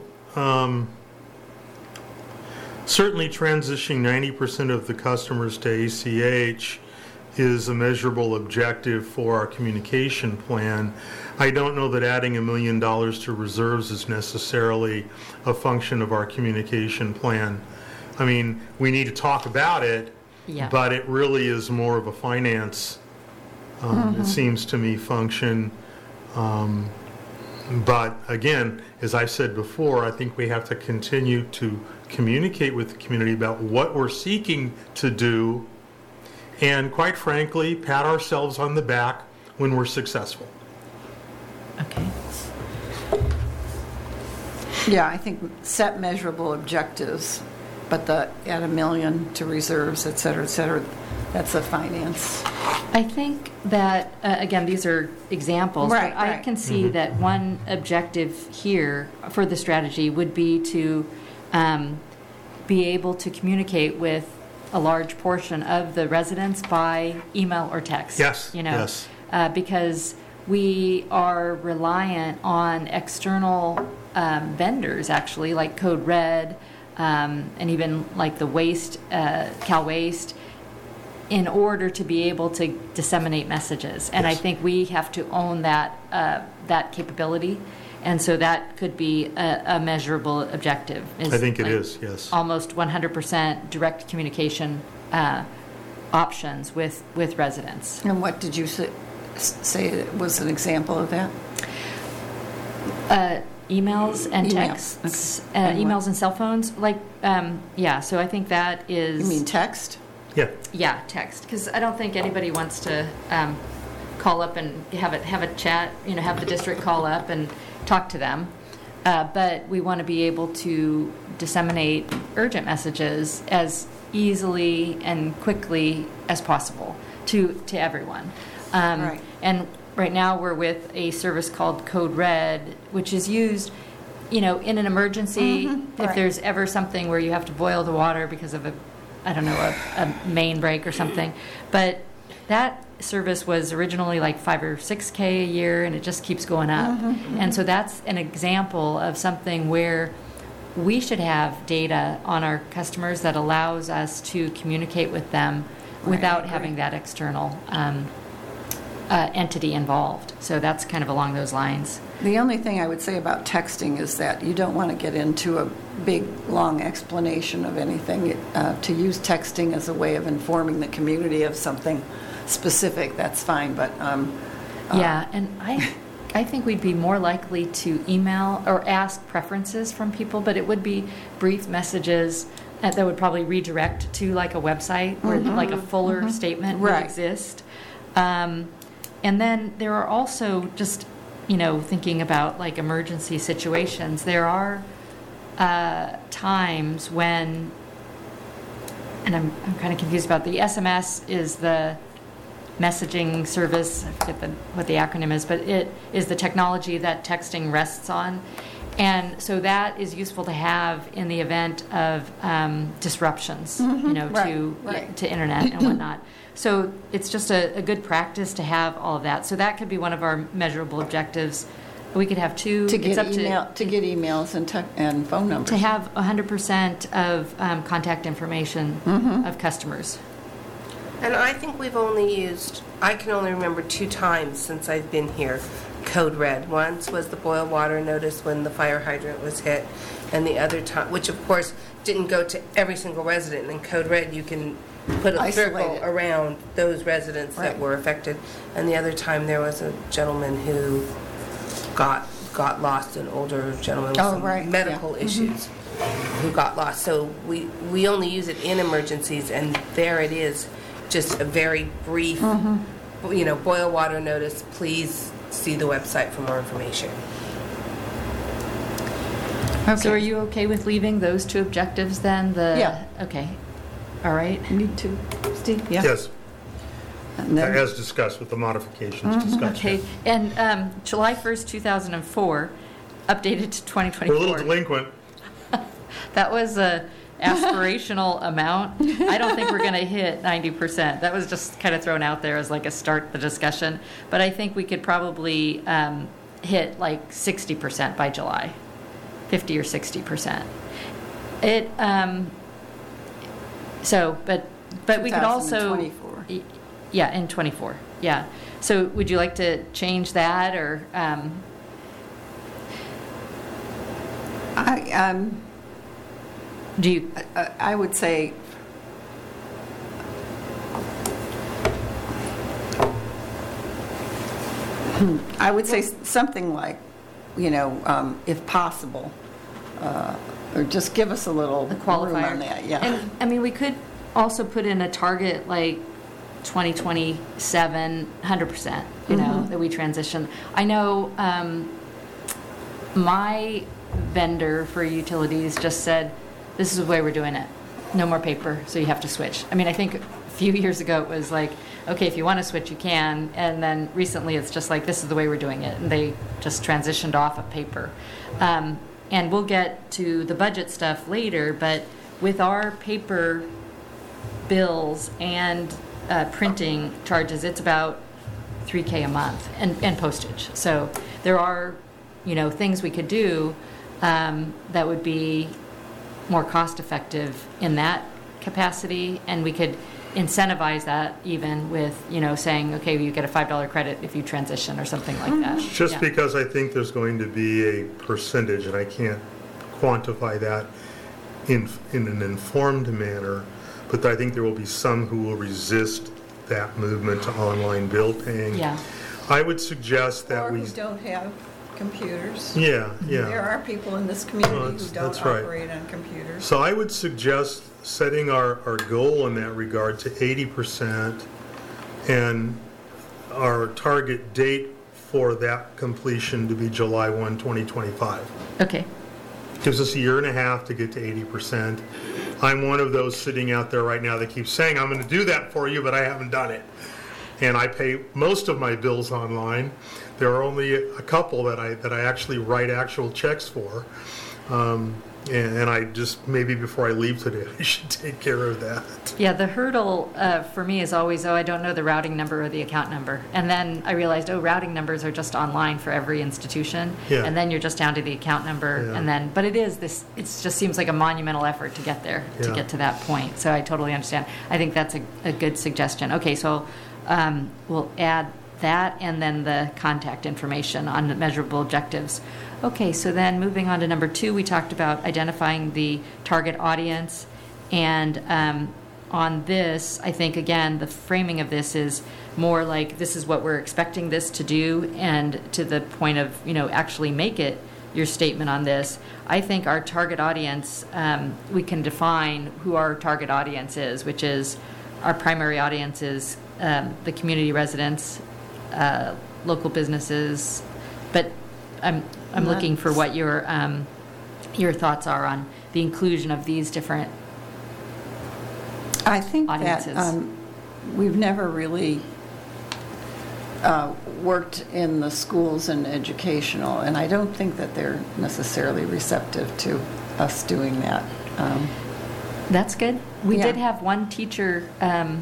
certainly transitioning 90% of the customers to ACH is a measurable objective for our communication plan. I don't know that adding $1 million to reserves is necessarily a function of our communication plan. I mean, we need to talk about it, Yeah. but it really is more of a finance, it seems to me, function. But again, as I've said before, I think we have to continue to communicate with the community about what we're seeking to do, and quite frankly, pat ourselves on the back when we're successful. Okay. Yeah, I think set measurable objectives but add $1 million to reserves, et cetera, that's a finance. I think that, again, these are examples, Right, but I right. can see that one objective here for the strategy would be to be able to communicate with a large portion of the residents by email or text. Yes, You know, yes. because we are reliant on external vendors, actually, like Code Red, and even like the Waste, Cal Waste, in order to be able to disseminate messages. And I Yes. think we have to own that capability. And so that could be a measurable objective. I think it like is, yes. Almost 100% direct communication options with residents. And what did you say was an example of that? Emails and Emails, texts, okay. And what? emails and cell phones, like, yeah, so I think that is... You mean text? Yeah, Yeah, text, because I don't think anybody wants to call up and have a chat, have the district call up and talk to them. But we want to be able to disseminate urgent messages as easily and quickly as possible to everyone. Right. And right now we're with a service called Code Red, which is used, in an emergency, if right. there's ever something where you have to boil the water because of a main break or something. But that service was originally like $5 or $6K a year, and it just keeps going up. And so that's an example of something where we should have data on our customers that allows us to communicate with them without having that external entity involved. So that's kind of along those lines. The only thing I would say about texting is that you don't want to get into a big, long explanation of anything. To use texting as a way of informing the community of something specific, that's fine, but... Yeah, and I think we'd be more likely to email or ask preferences from people, but it would be brief messages that would probably redirect to like a website where like a fuller statement would Right. exist. And then there are also just, thinking about like emergency situations, there are times when, and I'm kind of confused about the SMS is the messaging service, I forget what the acronym is, but it is the technology that texting rests on. And so that is useful to have in the event of disruptions, right. to internet and whatnot. So it's just a good practice to have all of that. So that could be one of our measurable objectives. We could have two. To get, it's up to get emails and phone numbers. to have 100% of contact information of customers. And I think we've only used, I can only remember 2 times since I've been here, Code Red. Once was the boil water notice when the fire hydrant was hit, and the other time, which of course didn't go to every single resident. In Code Red, you can put a Isolate circle it. around those residents Right. that were affected. And the other time, there was a gentleman who got lost, an older gentleman with some right, medical yeah. issues who got lost. So we only use it in emergencies, and there it is, just a very brief, boil water notice. Please see the website for more information. Okay. So are you okay with leaving those 2 objectives then? Yeah. Okay. All right. Need to, Steve? Yeah. yes, And then- as discussed with the modifications discussed. Okay. And July 1st, 2004, updated to 2024. We're a little delinquent. That was a aspirational amount. I don't think we're going to hit 90%. That was just kind of thrown out there as like a start the discussion. But I think we could probably hit like 60% by July, 50 or 60%. It so but we could also 2024. yeah, in 24. Yeah. So would you like to change that or do you I would say something like, if possible, or just give us a little the room qualifier. on that. Yeah. And I mean, we could also put in a target like 2027, 100%, that we transition. I know my vendor for utilities just said, this is the way we're doing it. no more paper, so you have to switch. I mean, I think a few years ago it was like, okay, if you want to switch, you can. And then recently it's just like, this is the way we're doing it. And they just transitioned off of paper. And we'll get to the budget stuff later, but with our paper bills and printing charges, it's about $3K a month and postage. So there are, things we could do that would be more cost effective in that capacity, and we could incentivize that even with, saying, okay, you get a $5 credit if you transition or something like that. Just Yeah. because I think there's going to be a percentage, and I can't quantify that in an informed manner, but I think there will be some who will resist that movement to online bill paying. Yeah. I would suggest that Or we... who don't have computers. Yeah, There yeah. are people in this community who don't that's right. operate on computers. So I would suggest setting our goal in that regard to 80%, and our target date for that completion to be July 1, 2025. Okay. Gives us a year and a half to get to 80%. I'm one of those sitting out there right now that keeps saying, I'm going to do that for you, but I haven't done it. And I pay most of my bills online. There are only a couple that I actually write actual checks for. And I just, maybe before I leave today, I should take care of that. Yeah, the hurdle for me is always, I don't know the routing number or the account number. And then I realized, routing numbers are just online for every institution. Yeah. And then you're just down to the account number. Yeah. And then, but it just seems like a monumental effort to get there, to Yeah. get to that point. So I totally understand. I think that's a good suggestion. Okay, so we'll add that and then the contact information on the measurable objectives. Okay, so then moving on to number 2, we talked about identifying the target audience. And on this, I think, again, the framing of this is more like this is what we're expecting this to do, and to the point of, actually make it your statement on this. I think our target audience, we can define who our target audience is, which is our primary audience is the community residents, local businesses, but I'm looking for what your thoughts are on the inclusion of these different I think audiences. that we've never really worked in the schools and educational, and I don't think that they're necessarily receptive to us doing that. That's good. We Yeah. did have one teacher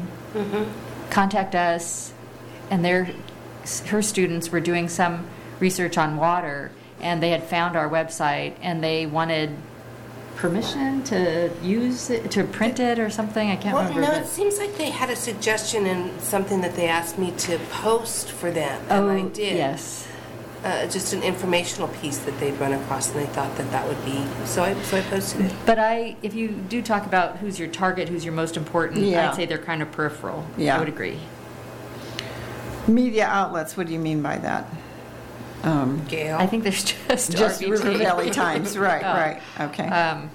contact us, and her students were doing some research on water, and they had found our website, and they wanted permission to use it, to print it or something. I can't Well, remember. no, but- it seems like they had a suggestion and something that they asked me to post for them, and I did. Yes. Just an informational piece that they'd run across, and they thought that would be, so I posted it. But if you do talk about who's your target, who's your most important, Yeah. I'd say they're kind of peripheral. Yeah. I would agree. Media outlets, what do you mean by that? Gail? I think there's just Just RBT. River Valley Times, right, Oh. right, okay. Um,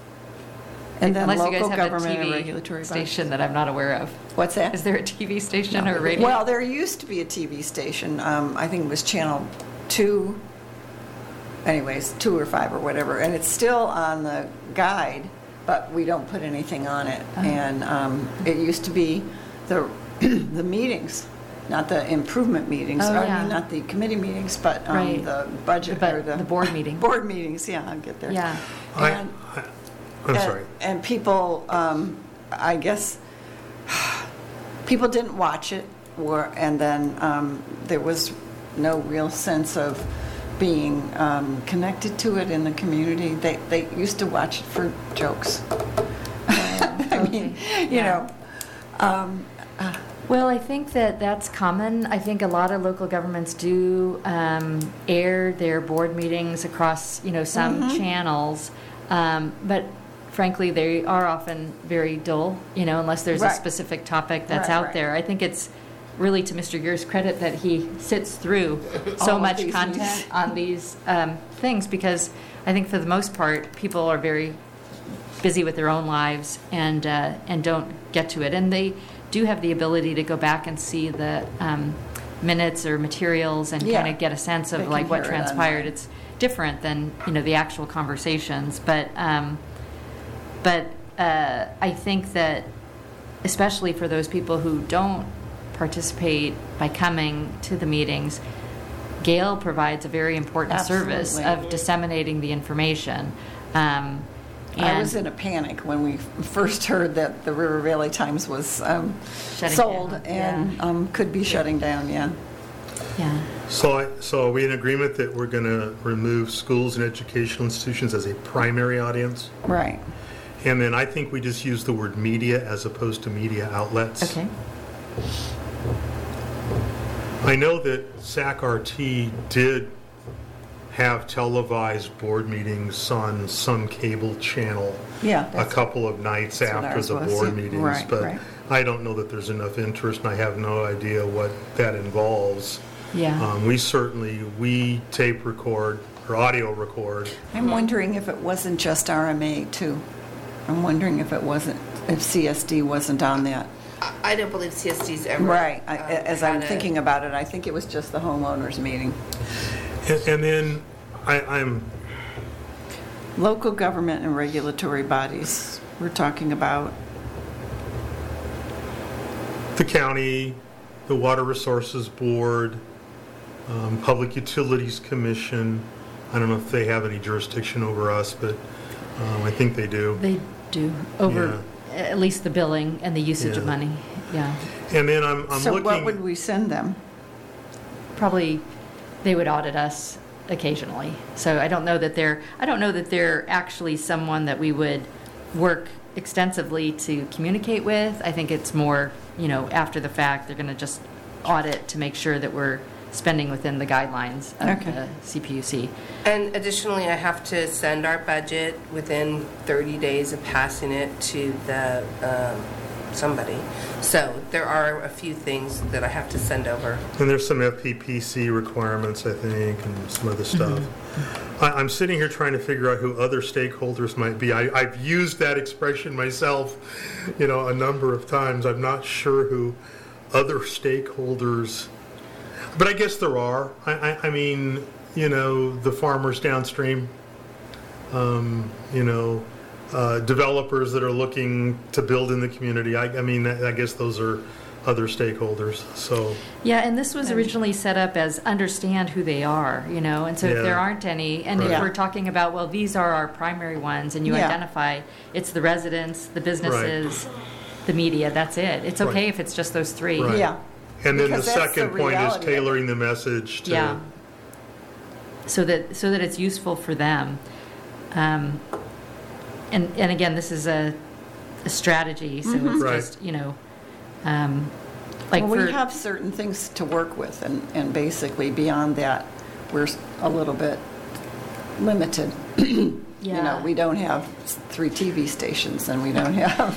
And then Unless you local guys have a government and TV regulatory station that I'm not aware of. bodies. What's that? Is there a TV station or a radio? Well, there used to be a TV station, I think it was Channel 2, anyways, 2 or 5 or whatever, and it's still on the guide, but we don't put anything on it. And it used to be the the meetings, not the improvement meetings, Oh, I yeah. mean, not the committee meetings, but Right. the budget, or the board meeting. Board meetings, yeah, I'll get there. Yeah. And- I'm sorry. And people, I guess, people didn't watch it, and then there was no real sense of being connected to it in the community. They used to watch it for jokes. I mean, you Yeah. know, Well, I think that's common. I think a lot of local governments do air their board meetings across, some channels, but frankly, they are often very dull, unless there's a Right. specific topic that's Right, out right. there. I think it's really to Mr. Gear's credit that he sits through All so of much these content meetings. on these things, because I think for the most part, people are very busy with their own lives and don't get to it. And they do have the ability to go back and see the minutes or materials and Yeah. kind of get a sense They of can like what hear it transpired. online. It's different than the actual conversations, but I think that, especially for those people who don't participate by coming to the meetings, Gail provides a very important service Absolutely. of disseminating the information. I was in a panic when we first heard that the River Valley Times was sold down. and could be shutting down, yeah. Yeah. So are we in agreement that we're going to remove schools and educational institutions as a primary audience? Right. And then I think we just use the word media as opposed to media outlets. Okay. I know that SAC-RT did have televised board meetings on some cable channel Yeah. a couple of nights that's what after ours the was, board yeah. meetings, Right, but right. I don't know that there's enough interest, and I have no idea what that involves. Yeah. We tape record or audio record. I'm wondering if it wasn't just RMA too. I'm wondering if CSD wasn't on that. I don't believe CSD's ever. Right. As I'm had a- thinking about it, I think it was just the homeowners meeting. And then I'm Local government and regulatory bodies, we're talking about. the county, the Water Resources Board, Public Utilities Commission. I don't know if they have any jurisdiction over us, but I think they do. They do, over at least the billing and the usage of Yeah. money. Yeah. And then I'm So looking. what would we send them? Probably they would audit us occasionally. So I don't know that they're actually someone that we would work extensively to communicate with. I think it's more, after the fact, they're going to just audit to make sure that we're spending within the guidelines of Okay. the CPUC. And additionally, I have to send our budget within 30 days of passing it to the somebody. So there are a few things that I have to send over. And there's some FPPC requirements, I think, and some other stuff. I'm sitting here trying to figure out who other stakeholders might be. I've used that expression myself, a number of times. I'm not sure who other stakeholders, but I guess there are. I mean, the farmers downstream, developers that are looking to build in the community. I mean, I guess those are other stakeholders. So Yeah, and this was originally set up as understand who they are, and so if Yeah. there aren't any, and if Right. we're talking about, well, these are our primary ones, and you Yeah. identify, it's the residents, the businesses, the media, that's it. It's okay Right. if it's just those three. Right. Yeah. and then the Because that's the second point is reality of it. tailoring the message to. Yeah. So that it's useful for them. And again, this is a strategy, so it's Right. just, like Well, for... we have certain things to work with, and basically beyond that, we're a little bit limited. Yeah. We don't have 3 TV stations, and we don't have,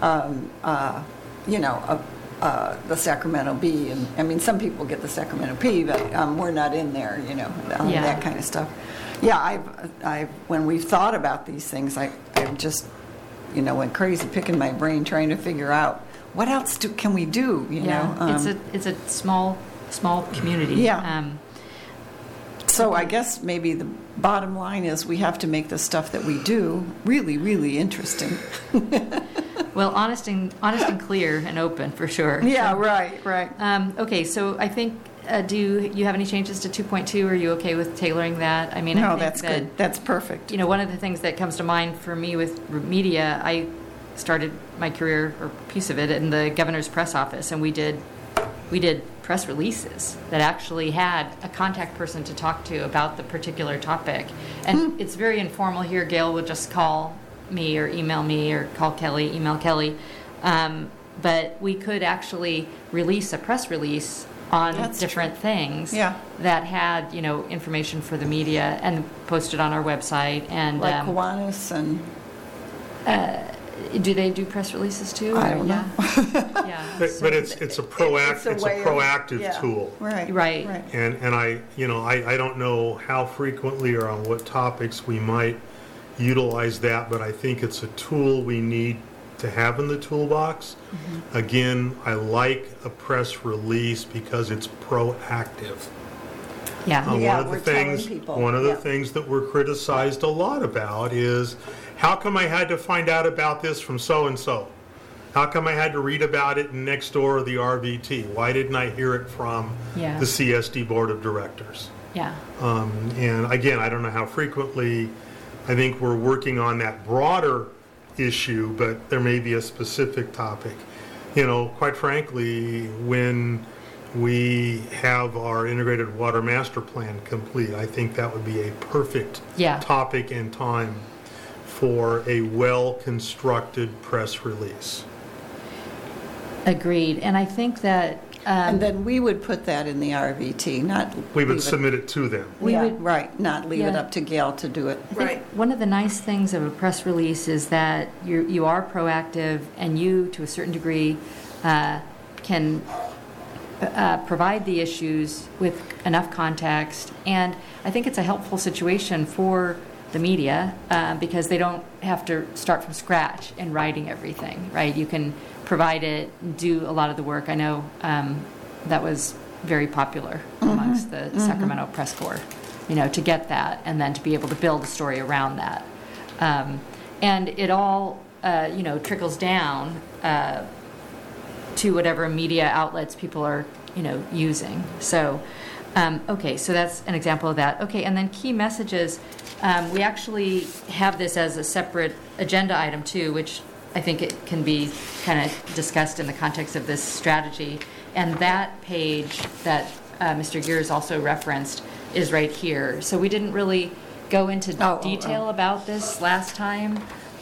the Sacramento Bee. And I mean, some people get the Sacramento Bee, but we're not in there, Yeah. that kind of stuff. Yeah, when we've thought about these things, I've just, went crazy picking my brain trying to figure out what else can we do, Yeah, it's a small community. Yeah. So I guess maybe the bottom line is we have to make the stuff that we do really, really interesting. Well, honest and clear and open for sure. Yeah, So, right. okay, so I think, do you have any changes to 2.2? Are you okay with tailoring that? I mean, I No, think that's good. That's perfect. One of the things that comes to mind for me with media, I started my career, or piece of it, in the governor's press office, and we did press releases that actually had a contact person to talk to about the particular topic. And it's very informal here. Gail would just call me or email me or call Kelly, email Kelly. But we could actually release a press release on That's different things Yeah. that had, information for the media and posted on our website. And Like Kiwanis and, do they do press releases too? I or- don't know. Yeah. But it's a proactive yeah. tool. Right. Right. And I don't know how frequently or on what topics we might utilize that, but I think it's a tool we need to have in the toolbox. Again, I like a press release because it's proactive. Yeah. Yeah, we're telling people, One of the yeah. things that we're criticized a lot about is, how come I had to find out about this from so-and-so? How come I had to read about it in Nextdoor or the RVT? Why didn't I hear it from Yeah. the CSD Board of Directors? Yeah. And again, I don't know how frequently. I think we're working on that broader issue, but there may be a specific topic. You know, quite frankly, when we have our integrated water master plan complete, I think that would be a perfect Yeah. topic and time for a well-constructed press release. Agreed. And I think that And then we would put that in the RVT, not. We would leave it- submit it to them. We Yeah, would- right, not leave it Yeah. up to Gail to do it. I think Right. one of the nice things of a press release is that you are proactive, and you, to a certain degree, can provide the issues with enough context. And I think it's a helpful situation for the media because they don't have to start from scratch in writing everything, right? You can provide it, do a lot of the work. I know that was very popular amongst the Sacramento Press Corps, you know, to get that and then to be able to build a story around that. And it all, you know, trickles down to whatever media outlets people are, you know, using. So, okay, so that's an example of that. Okay, and then key messages. We actually have this as a separate agenda item too, which I think it can be kind of discussed in the context of this strategy. And that page that Mr. Gears also referenced is right here. So we didn't really go into detail about this last time,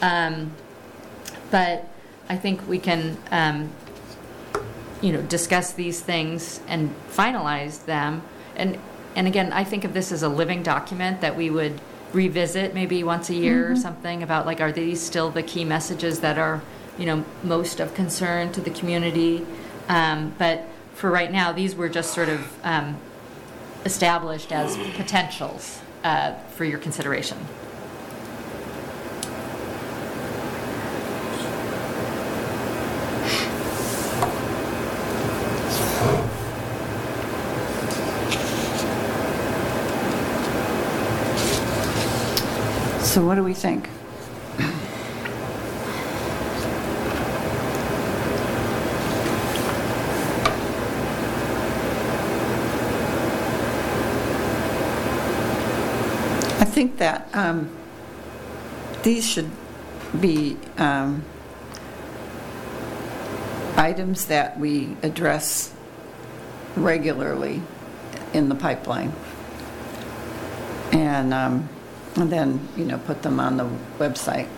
but I think we can, you know, discuss these things and finalize them. And again, I think of this as a living document that we would revisit maybe once a year or something about, like, are these still the key messages that are, you know, most of concern to the community? But for right now, these were just sort of established as potentials for your consideration. So what do we think? I think that these should be items that we address regularly in the pipeline. And then, you know, put them on the website.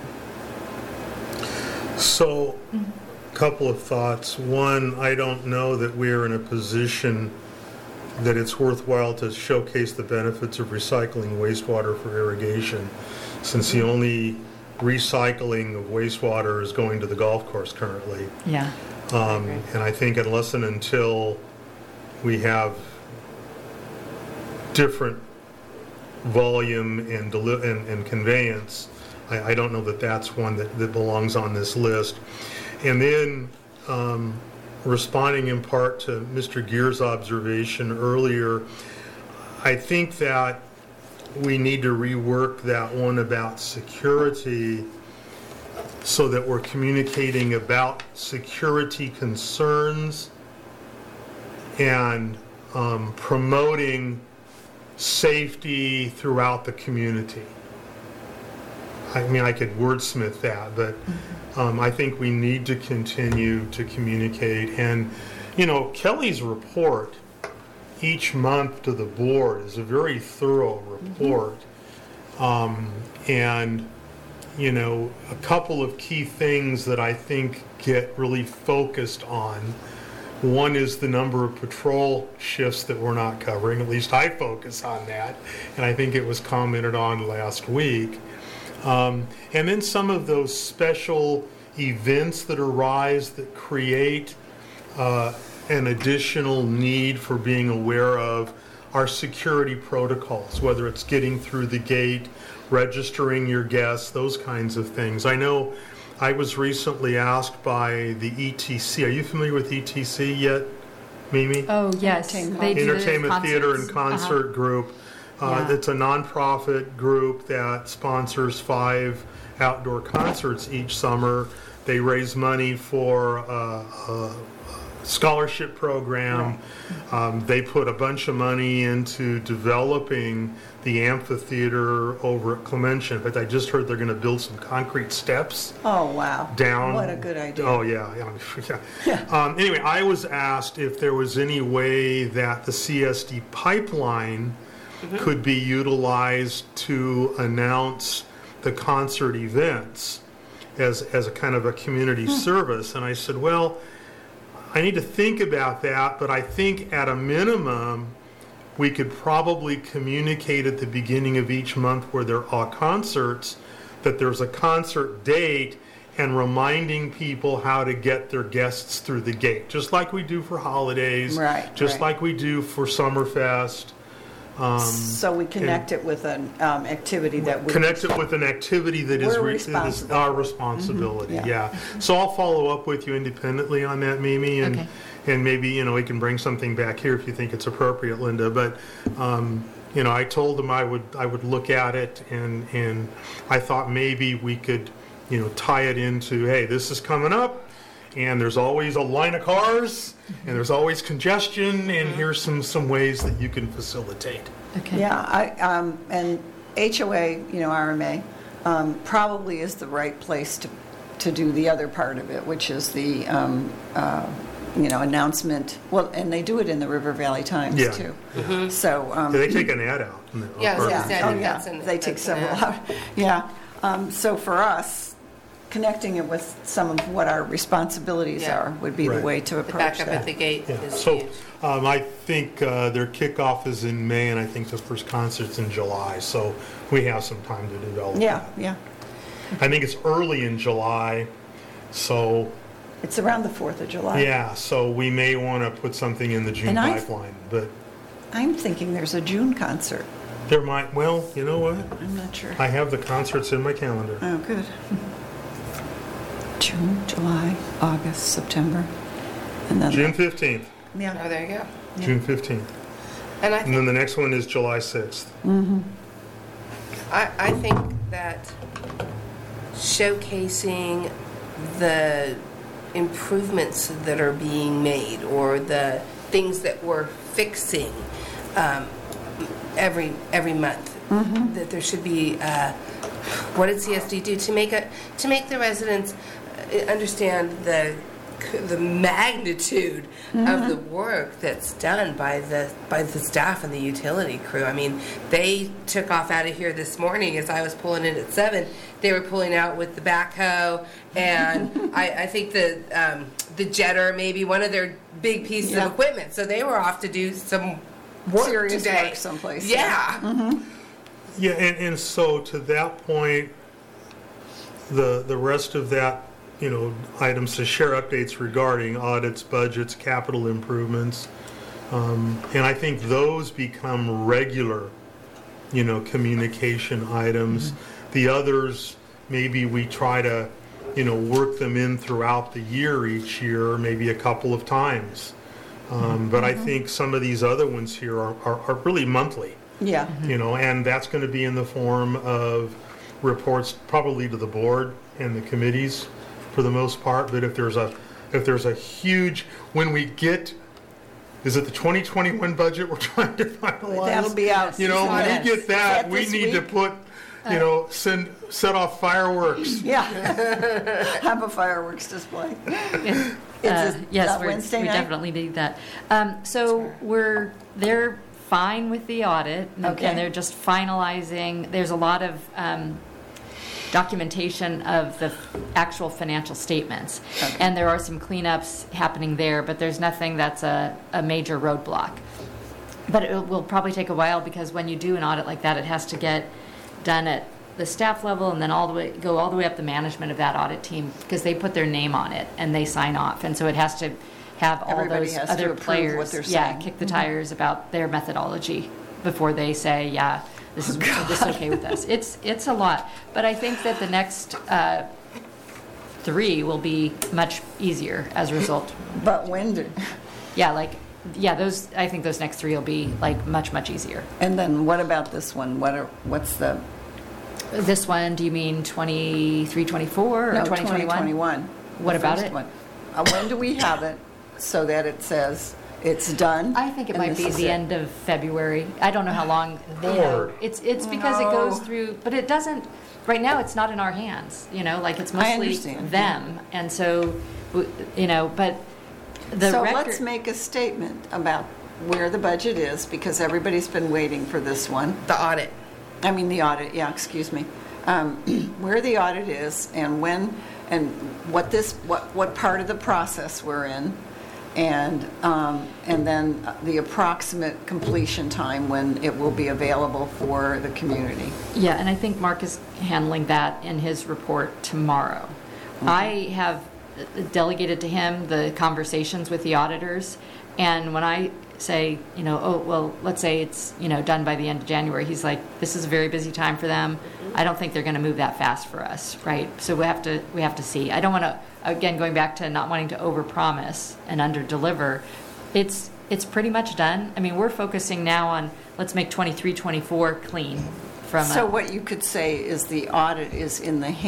So, a couple of thoughts. One, I don't know that we're in a position that it's worthwhile to showcase the benefits of recycling wastewater for irrigation, since the only recycling of wastewater is going to the golf course currently. Yeah. And I think unless and until we have different volume and conveyance, I don't know that that's one that belongs on this list. And then responding in part to Mr. Gear's observation earlier, I think that we need to rework that one about security so that we're communicating about security concerns and promoting safety throughout the community. I mean, I could wordsmith that, but I think we need to continue to communicate. And, you know, Kelly's report each month to the board is a very thorough report. And, you know, a couple of key things that I think get really focused on. One is the number of patrol shifts that we're not covering. At least I focus on that, and I think it was commented on last week. And then some of those special events that arise that create an additional need for being aware of our security protocols, whether it's getting through the gate, registering your guests, those kinds of things. I know I was recently asked by the ETC. Are you familiar with ETC yet, Mimi? Oh, yes. Entertainment. They do the Entertainment Theater and concerts. Concert Group. Yeah. It's a nonprofit group that sponsors 5 outdoor concerts each summer. They raise money for a scholarship program. They put a bunch of money into developing the amphitheater over at Clementia. In fact, I just heard they're going to build some concrete steps Oh, wow. down. What a good idea. Oh, yeah. Anyway, I was asked if there was any way that the CSD pipeline could be utilized to announce the concert events as a kind of a community service. And I said, well, I need to think about that, but I think at a minimum, we could probably communicate at the beginning of each month where there are concerts, that there's a concert date, and reminding people how to get their guests through the gate, just like we do for holidays, Right, just right. like we do for Summerfest. So we connect it with an activity that we... Connect it with an activity that is We're is responsible our for it. responsibility. Yeah. Yeah. So I'll follow up with you independently on that, Mimi, and Okay. and maybe we can bring something back here if you think it's appropriate, Linda. But I told them I would look at it, and I thought maybe we could tie it into, hey, this is coming up. And there's always a line of cars, and there's always congestion, and here's some ways that you can facilitate. Okay. Yeah, and HOA, RMA, probably is the right place to do the other part of it, which is the, announcement. Well, and they do it in the River Valley Times, Yeah. too. Mm-hmm. So... They take an ad out. Yeah, I was gonna say, I Oh, think yeah, that's an- they take that's an several ad. out. Yeah, so for us, connecting it with some of what our responsibilities Yeah. are would be the Right. way to The approach backup at that. the gate Yeah. is So huge. I think their kickoff is in May, and I think the first concert's in July. So we have some time to develop. Yeah, that. yeah. I think it's early in July. So It's around the 4th of July. yeah, so we may want to put something in the June And I- pipeline, but I'm thinking there's a June concert. there might. Well, you know what? I'm not sure. I have the concerts in my calendar. Oh, good. June, July, August, September, and then... June 15th. Yeah, Oh, there you go. Yeah. June 15th, And I and think then the next one is July 6th. I think that showcasing the improvements that are being made or the things that we're fixing every month, that there should be what did CSD do to make the residents understand the magnitude of the work that's done by the staff and the utility crew. I mean, they took off out of here this morning as I was pulling in at 7. They were pulling out with the backhoe, and I think the jetter, maybe one of their big pieces Yeah. of equipment. So they were off to do some work Serious today. work someplace. Yeah. Yeah, and so to that point, the rest of that, items to share updates regarding audits, budgets, capital improvements, and I think those become regular, communication items. The others, maybe we try to, work them in throughout the year each year, maybe a couple of times. But I think some of these other ones here are really monthly. yeah. And that's going to be in the form of reports probably to the board and the committees for the most part. But if there's a huge, when we get, is it the 2021 budget we're trying to finalize? That'll be out. When Yes. we get that, Is we this need to week? put, set off fireworks. Yeah. Have a fireworks display. Is Yes, that we Wednesday night? definitely need that. So they're fine with the audit, Okay. and they're just finalizing. There's a lot of documentation of the actual financial statements, Okay. and there are some cleanups happening there, but there's nothing that's a major roadblock. But it will probably take a while, because when you do an audit like that, it has to get done at the staff level and then go all the way up the management of that audit team, because they put their name on it and they sign off. And so it has to have all Everybody those has to other approve players, what they're saying. kick the tires about their methodology before they say, yeah, this is okay with us. It's a lot, but I think that the next 3 will be much easier as a result. But when do... Yeah, like yeah, I think those next three will be like much, much easier. And then what about this one? What's the? This one, do you mean 23, 24 or No, 2021? 2021. What The about first it? one. When do we have it so that it says it's done? I think it and might this be is the it? end of February. I don't know how long. Lord. It's because it goes No. through, but it doesn't. Right now, it's not in our hands. Like it's mostly understand. them, and so But the So record. let's make a statement about where the budget is, because everybody's been waiting for this one. The audit. I mean, the audit, yeah, excuse me. Where the audit is and when, and what part of the process we're in, and then the approximate completion time when it will be available for the community. Yeah, and I think Mark is handling that in his report tomorrow. I have delegated to him the conversations with the auditors, and when I say, let's say it's, done by the end of January, he's like, this is a very busy time for them. I don't think they're going to move that fast for us, right? So we have to see. I don't want to, again, going back to not wanting to overpromise and underdeliver, it's pretty much done. I mean, we're focusing now on, let's make 23, 24 clean from So what you could say is the audit is in the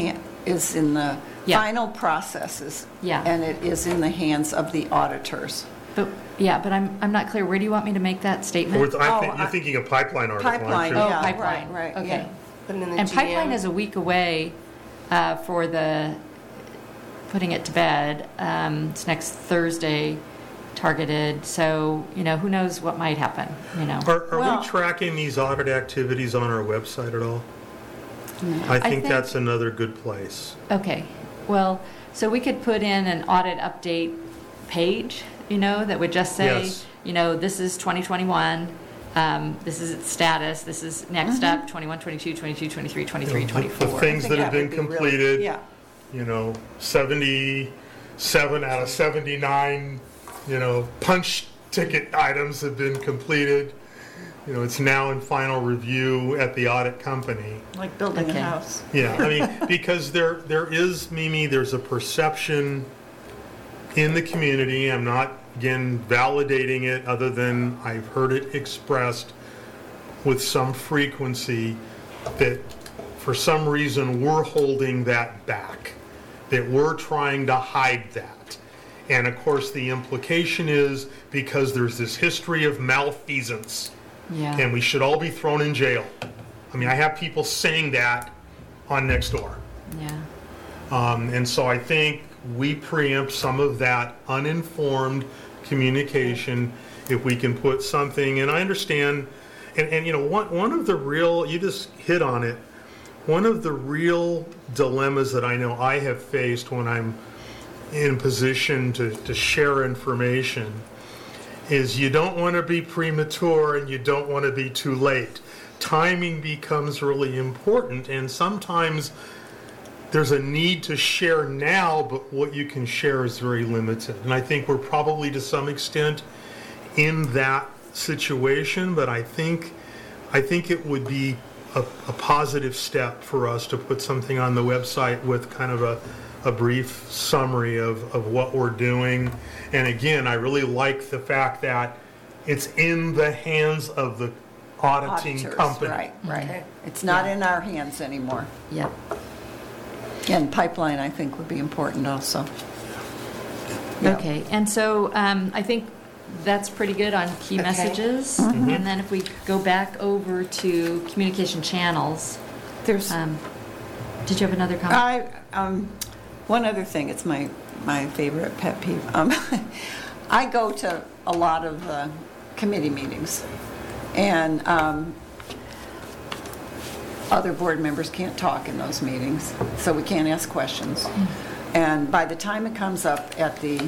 Yeah. final processes. Yeah. And it is in the hands of the auditors. But I'm not clear. Where do you want me to make that statement? You're thinking a pipeline article, aren't Pipeline, you? Oh, yeah, pipeline. right, Okay. yeah. Put it in the And GM. pipeline is a week away for the putting it to bed. It's next Thursday targeted. So, who knows what might happen, Are Well- we tracking these audit activities on our website at all? I think think- that's another good place. Okay. Well, so we could put in an audit update page, that would just say, Yes. this is 2021. This is its status. This is next up, 21, 22, 23, 23, The 24. things I that think have been would be really- completed, Yeah. 77 out of 79, punch ticket items have been completed. It's now in final review at the audit company. Like building Okay. a house. Yeah, I mean, because there is, Mimi, there's a perception in the community, I'm not, again, validating it, other than I've heard it expressed with some frequency, that for some reason we're holding that back, that we're trying to hide that. And of course, the implication is because there's this history of malfeasance, Yeah. and we should all be thrown in jail. I mean, I have people saying that on Nextdoor. Yeah. And so I think we preempt some of that uninformed communication if we can put something, and I understand, and one of the real, you just hit on it, one of the real dilemmas that I know I have faced when I'm in position to share information is you don't want to be premature and you don't want to be too late. Timing becomes really important, and sometimes there's a need to share now, but what you can share is very limited. And I think we're probably to some extent in that situation, but I think it would be a positive step for us to put something on the website with kind of a brief summary of what we're doing. And again, I really like the fact that it's in the hands of the auditing Auditors, company. right. Okay. It's not in our hands anymore. Yep. And pipeline, I think, would be important also. Yeah. Okay, and so I think that's pretty good on key Okay. messages. Mm-hmm. And then if we go back over to communication channels, There's, did you have another comment? one other thing, it's my favorite pet peeve. I go to a lot of committee meetings, and other board members can't talk in those meetings, so we can't ask questions. And by the time it comes up at the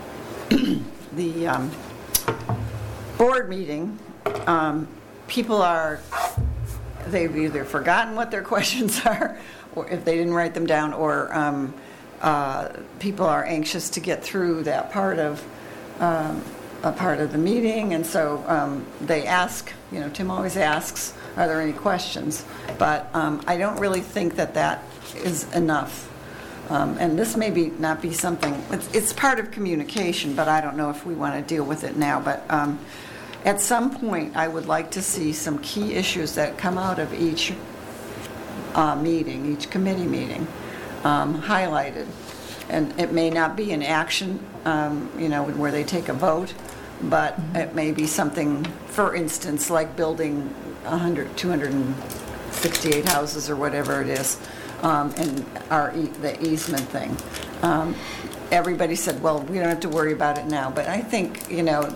board meeting, people they've either forgotten what their questions are, or if they didn't write them down, or people are anxious to get through that part of a part of the meeting, and so they ask. Tim always asks, "Are there any questions?" But I don't really think that is enough And this may not be something, it's part of communication, but I don't know if we want to deal with it now. But at some point, I would like to see some key issues that come out of each meeting, each committee meeting, highlighted. And it may not be an action, where they take a vote, but it may be something, for instance, like building 268 houses or whatever it is, and the easement thing. Everybody said, well, we don't have to worry about it now, but I think,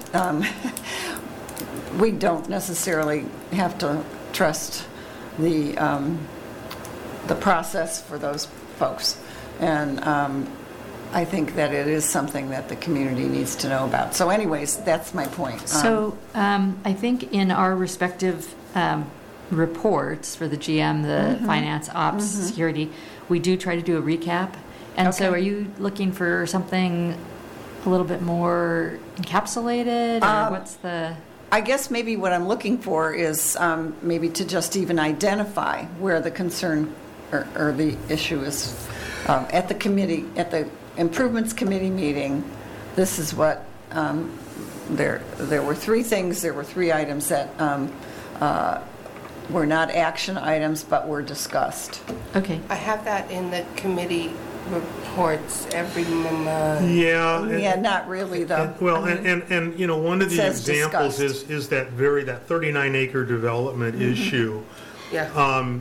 we don't necessarily have to trust the process for those folks. And I think that it is something that the community needs to know about. So anyways, that's my point. So I think in our respective reports for the GM, the finance, ops, security, we do try to do a recap. And so are you looking for something a little bit more encapsulated, or what's the... I guess maybe what I'm looking for is maybe to just even identify where the concern or the issue is. At the improvements committee meeting, this is what, there were three things, there were three items that were not action items but were discussed. Okay. I have that in the committee reports every month. Yeah. Not really though. Well, and one of the says examples discussed. is that 39-acre development issue. Yeah.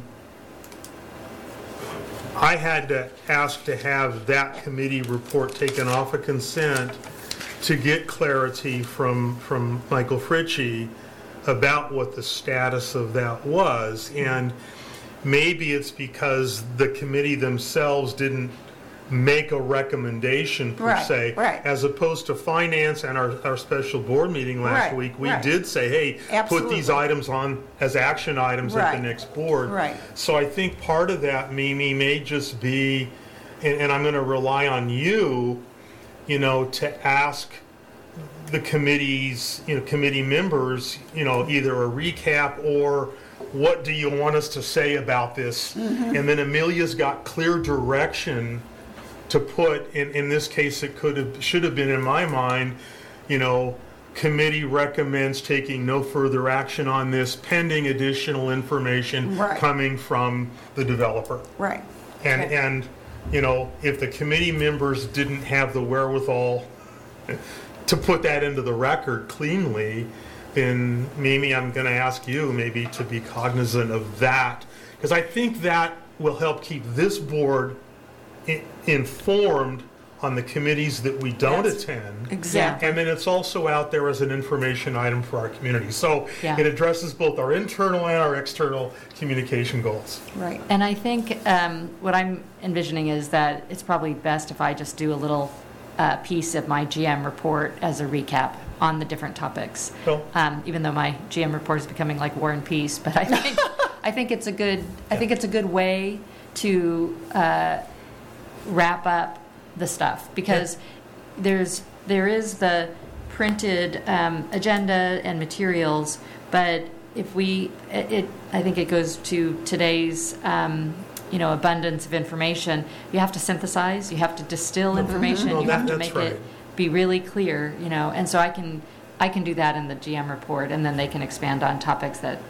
I had to ask to have that committee report taken off of consent to get clarity from Michael Fritchie about what the status of that was. And maybe it's because the committee themselves didn't make a recommendation per se, as opposed to finance and our special board meeting last week. We did say, hey, put these items on as action items at the next board. So I think part of that, Mimi, may just be, and I'm going to rely on you, to ask the committees, committee members, either a recap or what do you want us to say about this? And then Amelia's got clear direction to put, in this case, it should have been in my mind, committee recommends taking no further action on this pending additional information coming from the developer. And if the committee members didn't have the wherewithal to put that into the record cleanly, then Mimi, I'm going to ask you maybe to be cognizant of that, because I think that will help keep this board informed on the committees that we don't attend. Exactly. And then it's also out there as an information item for our community. So it addresses both our internal and our external communication goals. And I think what I'm envisioning is that it's probably best if I just do a little piece of my GM report as a recap on the different topics. Cool. Even though my GM report is becoming like War and Peace, but I think it's a good way to wrap up the stuff, because there is the printed agenda and materials, but if I think it goes to today's abundance of information. You have to synthesize, you have to distill information, you have to make it be really clear, and so I can do that in the GM report, and then they can expand on topics that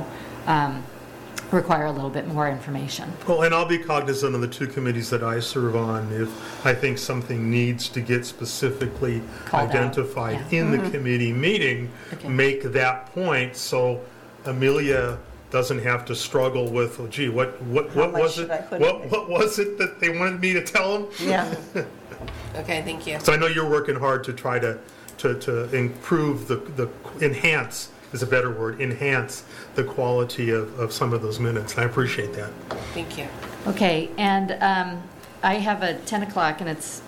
require a little bit more information. Well, and I'll be cognizant of the two committees that I serve on. If I think something needs to get specifically identified in the committee meeting, make that point so Amelia doesn't have to struggle with, oh, gee, what was it? What was it that they wanted me to tell them? Okay, thank you. So I know you're working hard to try to improve enhance is a better word, enhance the quality of some of those minutes. And I appreciate that. Thank you. Okay, and I have a 10 o'clock and it's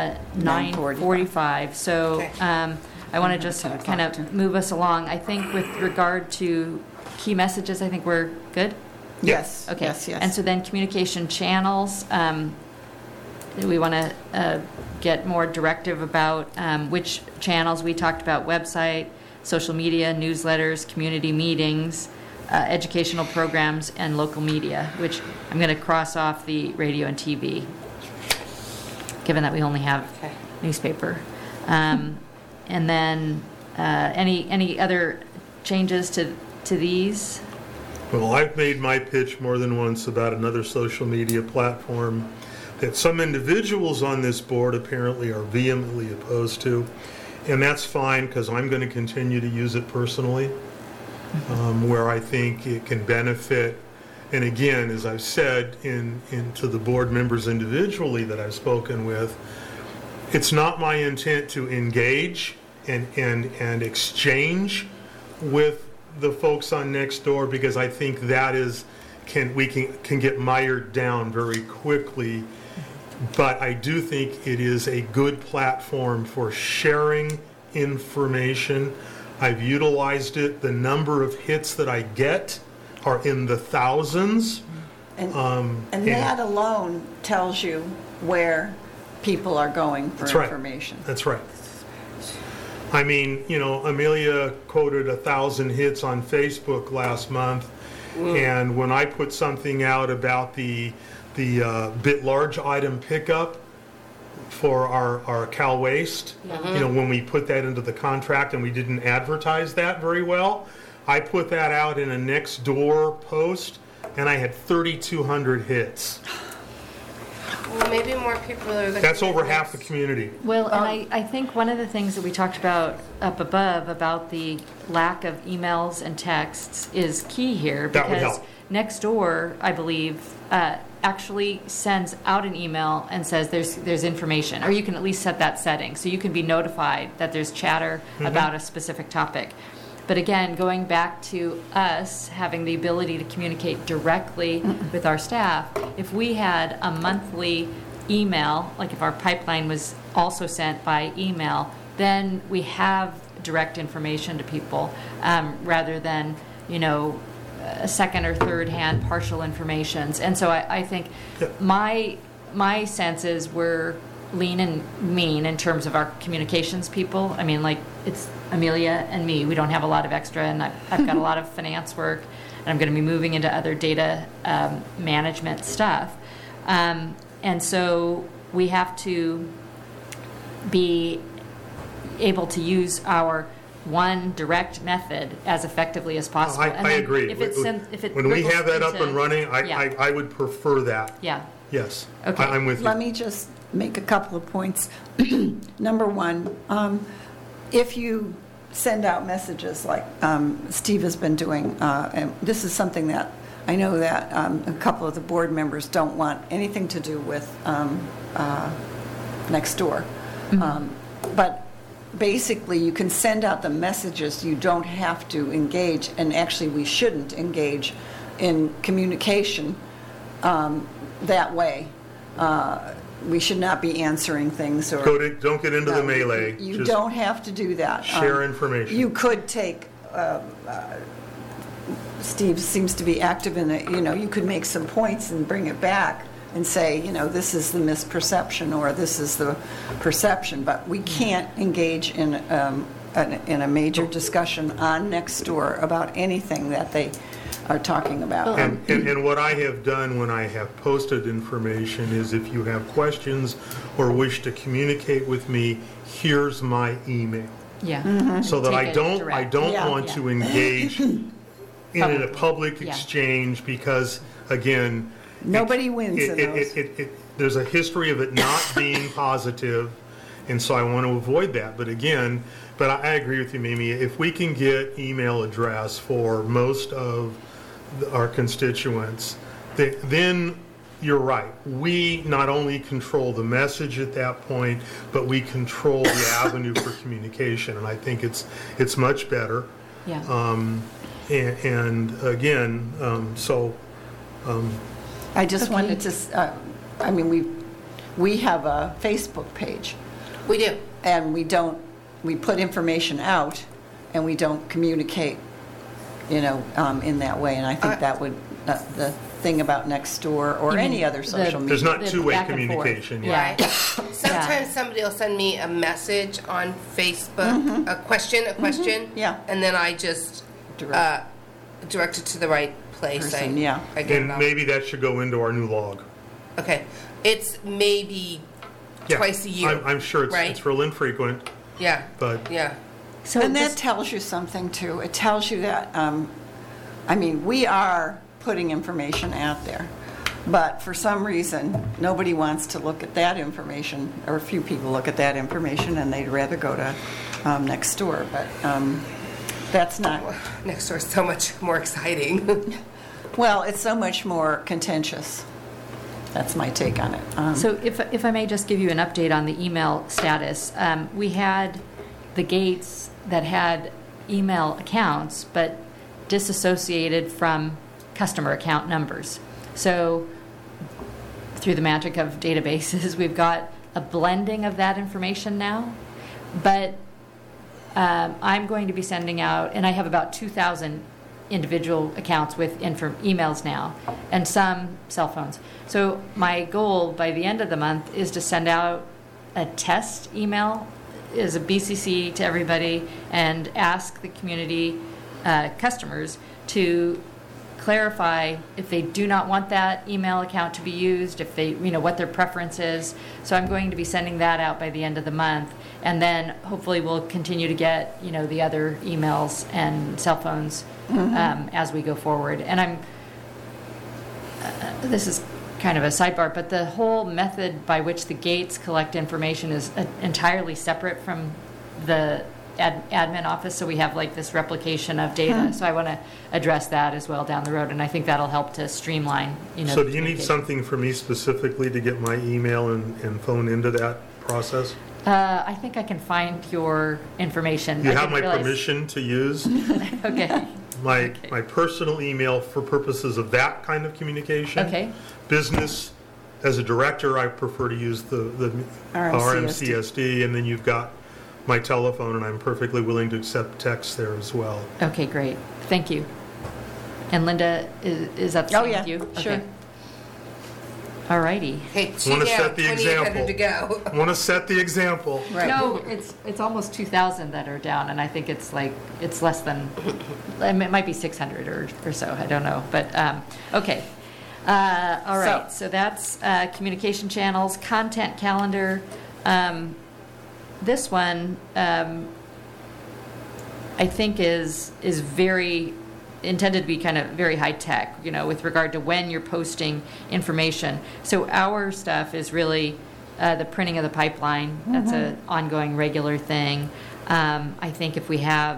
9:45, so I want to just kind of move us along. I think with regard to key messages, I think we're good? Yes. Okay. Yes. And so then communication channels, we want to get more directive about which channels. We talked about website, social media, newsletters, community meetings, educational programs, and local media, which I'm going to cross off the radio and TV. given that we only have Okay. newspaper. And then any other changes to these? Well, I've made my pitch more than once about another social media platform that some individuals on this board apparently are vehemently opposed to. And that's fine, because I'm going to continue to use it personally, where I think it can benefit. And again, as I've said to the board members individually that I've spoken with, it's not my intent to engage and exchange with the folks on Nextdoor, because I think that we can get mired down very quickly. But I do think it is a good platform for sharing information. I've utilized it. The number of hits that I get are in the thousands. And that alone tells you where people are going for That's right. information. That's right. I mean, Amelia quoted 1,000 hits on Facebook last month, and when I put something out about the bit large item pickup for our Cal Waste, when we put that into the contract and we didn't advertise that very well, I put that out in a Nextdoor post, and I had 3,200 hits. Well, maybe more people are looking. That's over at half the this. community. Well, and I think one of the things that we talked about up above, about the lack of emails and texts, is key here. That would Because help. Nextdoor, I believe, actually sends out an email and says there's information, or you can at least set that setting, so you can be notified that there's chatter about a specific topic. But again, going back to us having the ability to communicate directly with our staff, if we had a monthly email, like if our pipeline was also sent by email, then we have direct information to people, rather than, a second or third hand partial informations. And so I think my sense is we're lean and mean in terms of our communications people. I mean, like, it's Amelia and me. We don't have a lot of extra, and I've got a lot of finance work, and I'm going to be moving into other data management stuff. And so we have to be able to use our one direct method as effectively as possible. I agree. When we have that up and running, I would prefer that. Yeah. Yes. Okay. I'm with you. Let me just make a couple of points. Number one, if you send out messages like Steve has been doing, and this is something that I know that a couple of the board members don't want anything to do with Nextdoor. But basically, you can send out the messages. You don't have to engage, and actually we shouldn't engage in communication that way. We should not be answering things. Or Don't get into the melee. You Just don't have to do that. share information. You could take, Steve seems to be active in it, you could make some points and bring it back and say, this is the misperception or this is the perception, but we can't engage in a major discussion on Nextdoor about anything that they are talking about. And what I have done when I have posted information is, if you have questions or wish to communicate with me, here's my email. Yeah. So that Take I it don't direct. want to engage in a public exchange, because again, Nobody wins in those. There's a history of it not being positive, and so I want to avoid that. But again, I agree with you, Mimi. If we can get email address for most of our constituents, then you're right. We not only control the message at that point, but we control the avenue for communication, and I think it's much better. Yeah. And again, I just wanted to, we have a Facebook page, We do. and we put information out, and we don't communicate, in that way, and I think that would, the thing about Nextdoor or You mean any other social the- there's media. not The two-way back and forth. communication. Yeah. Sometimes somebody will send me a message on Facebook, a question, Yeah. and then I just Direct. direct it to the right place. Person, yeah. I get it And off. maybe that should go into our new log. Okay. It's maybe Yeah, twice a year. I'm sure right? it's real infrequent, Yeah, but yeah. So And that just- tells you something, too. It tells you that, I mean, we are putting information out there, but for some reason, nobody wants to look at that information, or few people look at that information, and they'd rather go to Nextdoor, but that's not, Next door is so much more exciting. well, it's so much more contentious. That's my take on it. So if I may just give you an update on the email status, we had the gates that had email accounts, but disassociated from customer account numbers. So through the magic of databases, we've got a blending of that information now, but I'm going to be sending out, and I have about 2,000 individual accounts with emails now, and some cell phones. So my goal by the end of the month is to send out a test email as a BCC to everybody and ask the community customers to clarify if they do not want that email account to be used, if they, what their preference is. So I'm going to be sending that out by the end of the month, and then hopefully we'll continue to get, the other emails and cell phones as we go forward. And this is kind of a sidebar, but the whole method by which the gates collect information is entirely separate from the admin office, so we have like this replication of data. So I want to address that as well down the road, and I think that'll help to streamline. So do you need something from me specifically to get my email and phone into that process? I think I can find your information. You I have didn't my realize- permission to use Okay. my personal email for purposes of that kind of communication. Okay. Business, as a director, I prefer to use the RMCSD, and then you've got my telephone, and I'm perfectly willing to accept text there as well. Okay, great. Thank you. And Linda, is that the Oh, same yeah, with you? sure. Okay. All righty. Okay, two Wanna down, set the 2,800 to go. I want to set the example. Right. No, it's almost 2,000 that are down, and I think it's less than, it might be 600 or so, I don't know, but, okay. All right, so that's communication channels, content calendar. This one, I think is very intended to be kind of very high tech, with regard to when you're posting information. So our stuff is really the printing of the pipeline. That's an ongoing, regular thing. I think if we have,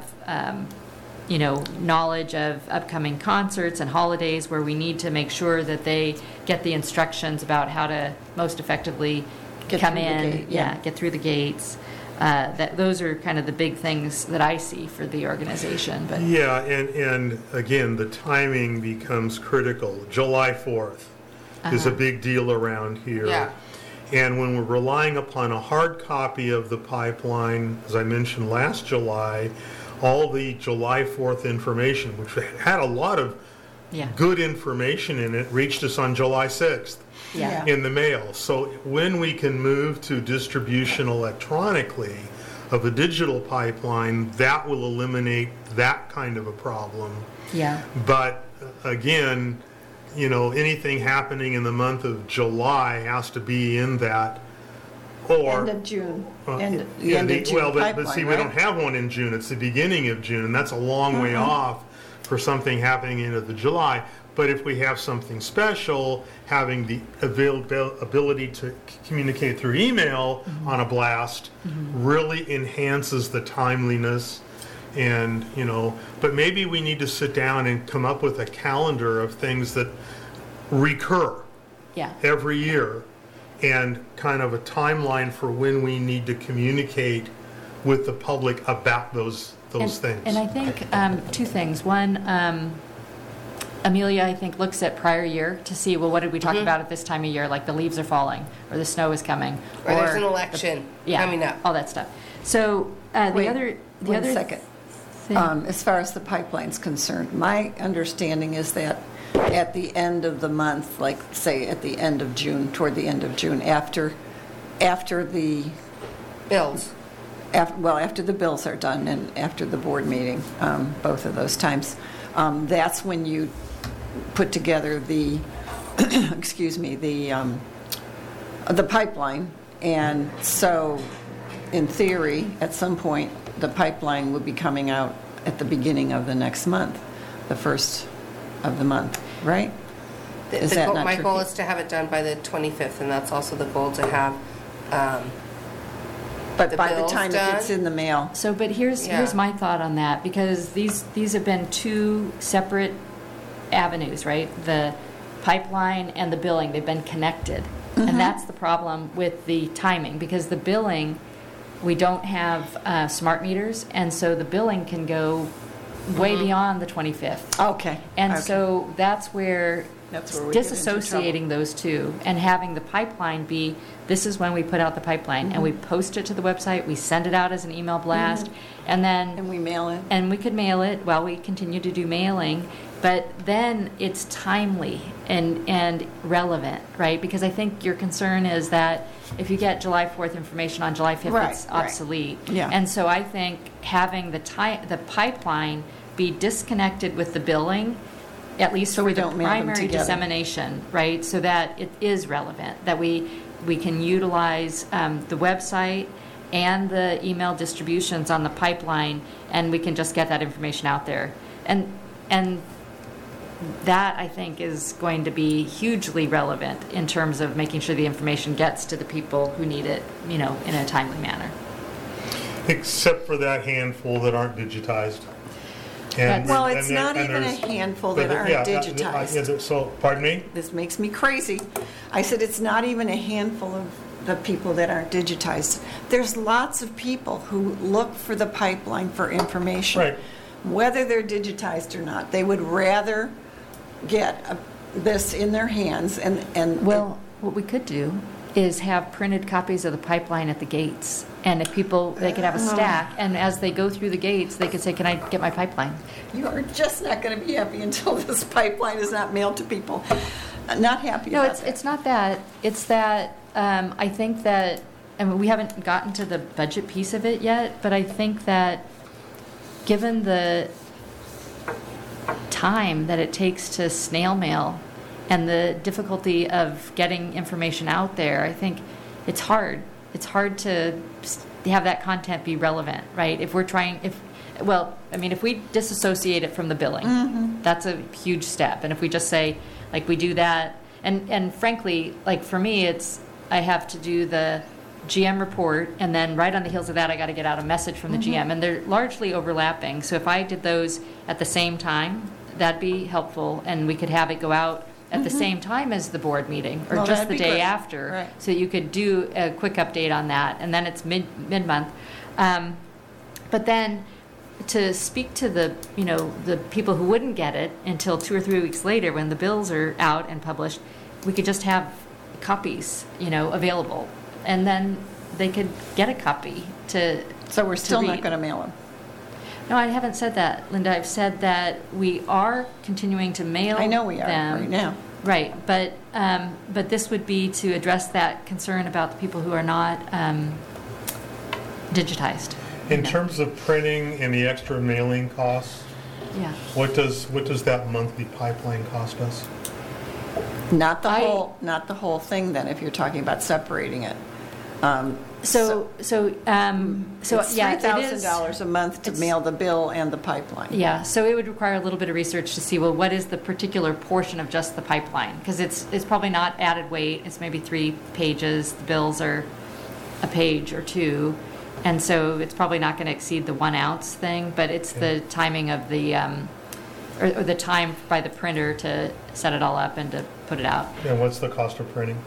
knowledge of upcoming concerts and holidays where we need to make sure that they get the instructions about how to most effectively Get come through the in, gate, yeah. get through the gates. Those are kind of the big things that I see for the organization. But Yeah, and again, the timing becomes critical. July 4th is a big deal around here. Yeah. And when we're relying upon a hard copy of the pipeline, as I mentioned last July, all the July 4th information, which had a lot of yeah, good information in it, reached us on July 6th. yeah, In the mail. So when we can move to distribution electronically of a digital pipeline, that will eliminate that kind of a problem. yeah. But again, anything happening in the month of July has to be in that, or End of June. well, End of yeah, June well, but pipeline, see, we right? don't have one in June. It's the beginning of June, and that's a long way off for something happening into the July. But if we have something special, having the ability to communicate through email on a blast really enhances the timeliness. And, but maybe we need to sit down and come up with a calendar of things that recur Yeah. every year, and kind of a timeline for when we need to communicate with the public about those things. And I think two things. One, Amelia, I think, looks at prior year to see, well, what did we talk about at this time of year? Like the leaves are falling, or the snow is coming, Or there's an election coming up. all that stuff. So Wait, the other one second. thing- As far as the pipeline's concerned, my understanding is that at the end of the month, like say at the end of June, toward the end of June, after the Bills. after the bills are done and after the board meeting, both of those times, that's when you put together the, excuse me, the pipeline, And so, in theory, at some point, the pipeline would be coming out at the beginning of the next month, the first of the month, right? Is that not My goal tricky? is to have it done by the 25th, and that's also the goal to have But the by the bills time it gets done. in the mail, So, but here's Yeah. my thought on that, because these have been two separate avenues, right? The pipeline and the billing, they've been connected. And that's the problem with the timing, because the billing, we don't have smart meters, and so the billing can go way beyond the 25th. okay. And okay. so that's where That's where we get into trouble. disassociating those two and having the pipeline be, this is when we put out the pipeline, and we post it to the website, we send it out as an email blast, and then And we mail it. and we could mail it while we continue to do mailing, but then it's timely and relevant, right? Because I think your concern is that if you get July 4th information on July 5th, Right, it's right. obsolete. Yeah. And so I think having the pipeline be disconnected with the billing, at least So for we the don't mail them primary together. dissemination, right? So that it is relevant, that we can utilize the website and the email distributions on the pipeline, and we can just get that information out there. And that, I think, is going to be hugely relevant in terms of making sure the information gets to the people who need it, in a timely manner. Except for that handful that aren't digitized. And- Well, and it's there- not and even a there's- handful but that aren't yeah, digitized. So, pardon me? This makes me crazy. I said it's not even a handful of the people that aren't digitized. There's lots of people who look for the pipeline for information. Right. Whether they're digitized or not. They would rather get this in their hands and Well, what we could do is have printed copies of the pipeline at the gates. And if people, they could have a stack, and as they go through the gates, they could say, can I get my pipeline? you are just not going to be happy until this pipeline is not mailed to people. Not happy No, about that. it's not that. It's that I think that, we haven't gotten to the budget piece of it yet, but I think that given the time that it takes to snail mail and the difficulty of getting information out there, I think it's hard. It's hard to have that content be relevant, right? If we disassociate it from the billing, that's a huge step. And if we just say, like, we do that, and frankly, like, for me, I have to do the GM report, and then right on the heels of that, I got to get out a message from the GM, and they're largely overlapping. So if I did those at the same time, that'd be helpful, and we could have it go out at the same time as the board meeting, or Well, just that'd the be day great. after, Right. so you could do a quick update on that, and then it's mid-month. But then to speak to the people who wouldn't get it until 2 or 3 weeks later when the bills are out and published, we could just have copies, available, and then they could get a copy to. So we're still not read. going to mail them. No, I haven't said that, Linda. I've said that we are continuing to mail. I know we are them. right now. Right, but this would be to address that concern about the people who are not digitized. In terms of printing and the extra mailing costs, Yeah. what does that monthly pipeline cost us? Not the whole thing then, if you're talking about separating it. So It's yeah, it is. $3,000 a month to It's- mail the bill and the pipeline. Yeah, so it would require a little bit of research to see, well, what is the particular portion of just the pipeline? Because it's probably not added weight. It's maybe 3 pages. The bills are a page or 2. And so it's probably not going to exceed the 1 ounce thing, but it's the timing of the, or the time by the printer to set it all up and to put it out. And what's the cost of printing?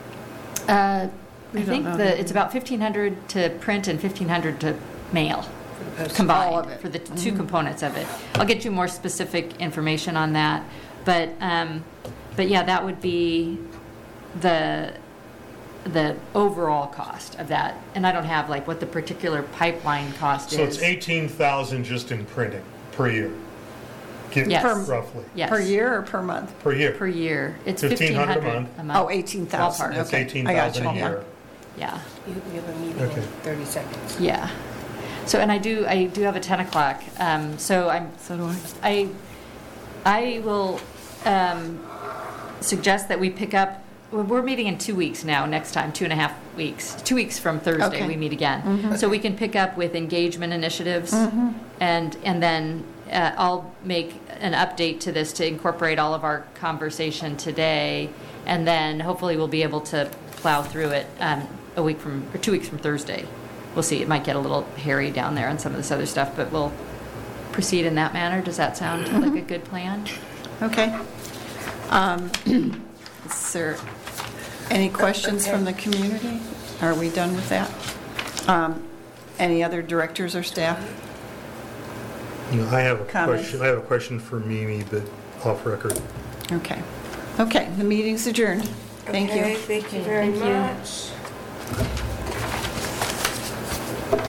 I think know. it's about $1,500 to print and $1,500 to mail All of combined it. for the 2 components of it. I'll get you more specific information on that, but yeah, that would be the overall cost of that. And I don't have like what the particular pipeline cost So is. it's $18,000 just in printing per year? Yes. Roughly. Yes. Per year or per month? Per year? Per year. It's $1,500 $1,500 a a month. Oh, 18,000. Ballpark. That's Okay. I got $18,000 you. a year. Yeah. You have a meeting Okay. in 30 seconds. Yeah. So, and I do have a 10 o'clock. So So do I. I will suggest that we pick up we're meeting in 2 weeks now, next time, 2.5 weeks. 2 weeks from Thursday, Okay. we meet again. So we can pick up with engagement initiatives, and then I'll make an update to this to incorporate all of our conversation today, and then hopefully we'll be able to plow through it 2 weeks from Thursday. We'll see, it might get a little hairy down there on some of this other stuff, but we'll proceed in that manner. Does that sound like a good plan? Okay. Is there any questions from the community? Are we done with that? Any other directors or staff? I have a Comments? question. I have a question for Mimi, but off record. Okay. Okay, the meeting's adjourned. Thank you. Okay, thank you very Thank you. much.